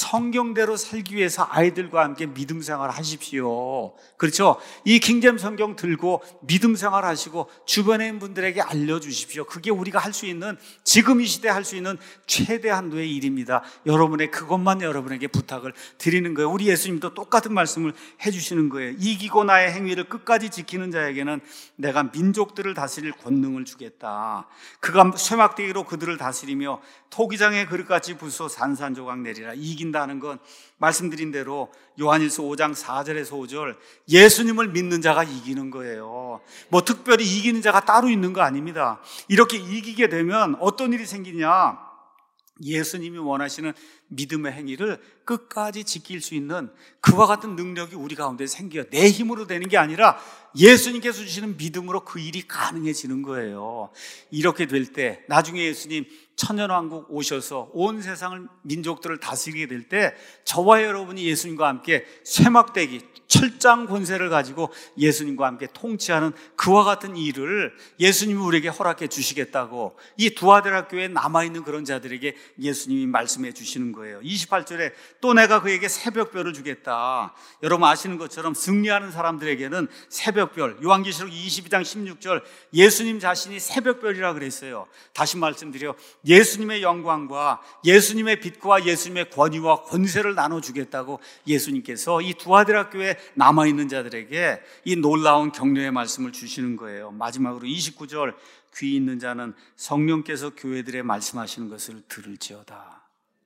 성경대로 살기 위해서 아이들과 함께 믿음 생활 하십시오. 그렇죠? 이 킹제임 성경 들고 믿음 생활 하시고 주변에 있는 분들에게 알려주십시오. 그게 우리가 할 수 있는, 지금 이 시대에 할 수 있는 최대 한도의 일입니다. 여러분의 그것만 여러분에게 부탁을 드리는 거예요. 우리 예수님도 똑같은 말씀을 해주시는 거예요. 이기고 나의 행위를 끝까지 지키는 자에게는 내가 민족들을 다스릴 권능을 주겠다. 그가 쇠막대기로 그들을 다스리며 토기장의 그릇같이 부숴 산산조각 내리라. 이긴다는 건 말씀드린 대로 요한일서 오 장 사 절에서 오 절, 예수님을 믿는 자가 이기는 거예요. 뭐 특별히 이기는 자가 따로 있는 거 아닙니다. 이렇게 이기게 되면 어떤 일이 생기냐? 예수님이 원하시는 믿음의 행위를 끝까지 지킬 수 있는 그와 같은 능력이 우리 가운데 생겨요. 내 힘으로 되는 게 아니라 예수님께서 주시는 믿음으로 그 일이 가능해지는 거예요. 이렇게 될 때 나중에 예수님 천년왕국 오셔서 온 세상을 민족들을 다스리게 될 때 저와 여러분이 예수님과 함께 쇠막대기 철장 권세를 가지고 예수님과 함께 통치하는 그와 같은 일을 예수님이 우리에게 허락해 주시겠다고 이 두아데라 교회에 남아있는 그런 자들에게 예수님이 말씀해 주시는 거예요. 이십팔 절에 또 내가 그에게 새벽별을 주겠다. 여러분 아시는 것처럼 승리하는 사람들에게는 새벽별, 요한계시록 이십이 장 십육 절 예수님 자신이 새벽별이라 그랬어요. 다시 말씀드려 예수님의 영광과 예수님의 빛과 예수님의 권위와 권세를 나눠주겠다고 예수님께서 이 두아데라 교회에 남아있는 자들에게 이 놀라운 격려의 말씀을 주시는 거예요. 마지막으로 이십구 절 귀 있는 자는 성령께서 교회들에 말씀하시는 것을 들을지어다.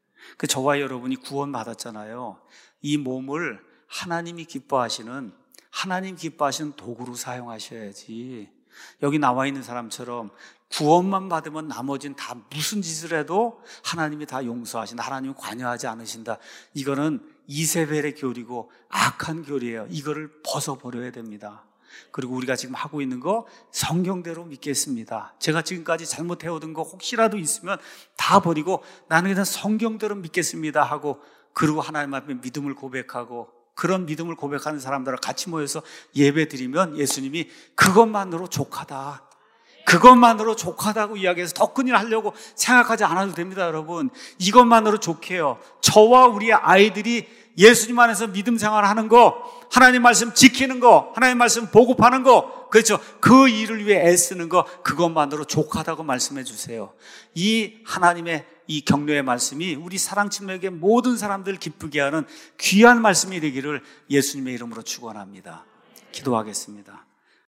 그 저와 여러분이 구원 받았잖아요. 이 몸을 하나님이 기뻐하시는 하나님 기뻐하시는 도구로 사용하셔야지. 여기 나와 있는 사람처럼 구원만 받으면 나머지는 다 무슨 짓을 해도 하나님이 다 용서하신다. 하나님이 관여하지 않으신다. 이거는 이세벨의 교리고 악한 교리예요. 이거를 벗어버려야 됩니다. 그리고 우리가 지금 하고 있는 거 성경대로 믿겠습니다. 제가 지금까지 잘못해오던 거 혹시라도 있으면 다 버리고 나는 그냥 성경대로 믿겠습니다 하고 그리고 하나님 앞에 믿음을 고백하고 그런 믿음을 고백하는 사람들과 같이 모여서 예배 드리면 예수님이 그것만으로 족하다. 그것만으로 족하다고 이야기해서 더 큰 일 하려고 생각하지 않아도 됩니다, 여러분. 이것만으로 족해요. 저와 우리 아이들이 예수님 안에서 믿음 생활하는 거, 하나님 말씀 지키는 거, 하나님 말씀 보급하는 거, 그렇죠. 그 일을 위해 애쓰는 거, 그것만으로 족하다고 말씀해 주세요. 이 하나님의 이 격려의 말씀이 우리 사랑친구에게 모든 사람들 기쁘게 하는 귀한 말씀이 되기를 예수님의 이름으로 축원합니다. 기도하겠습니다.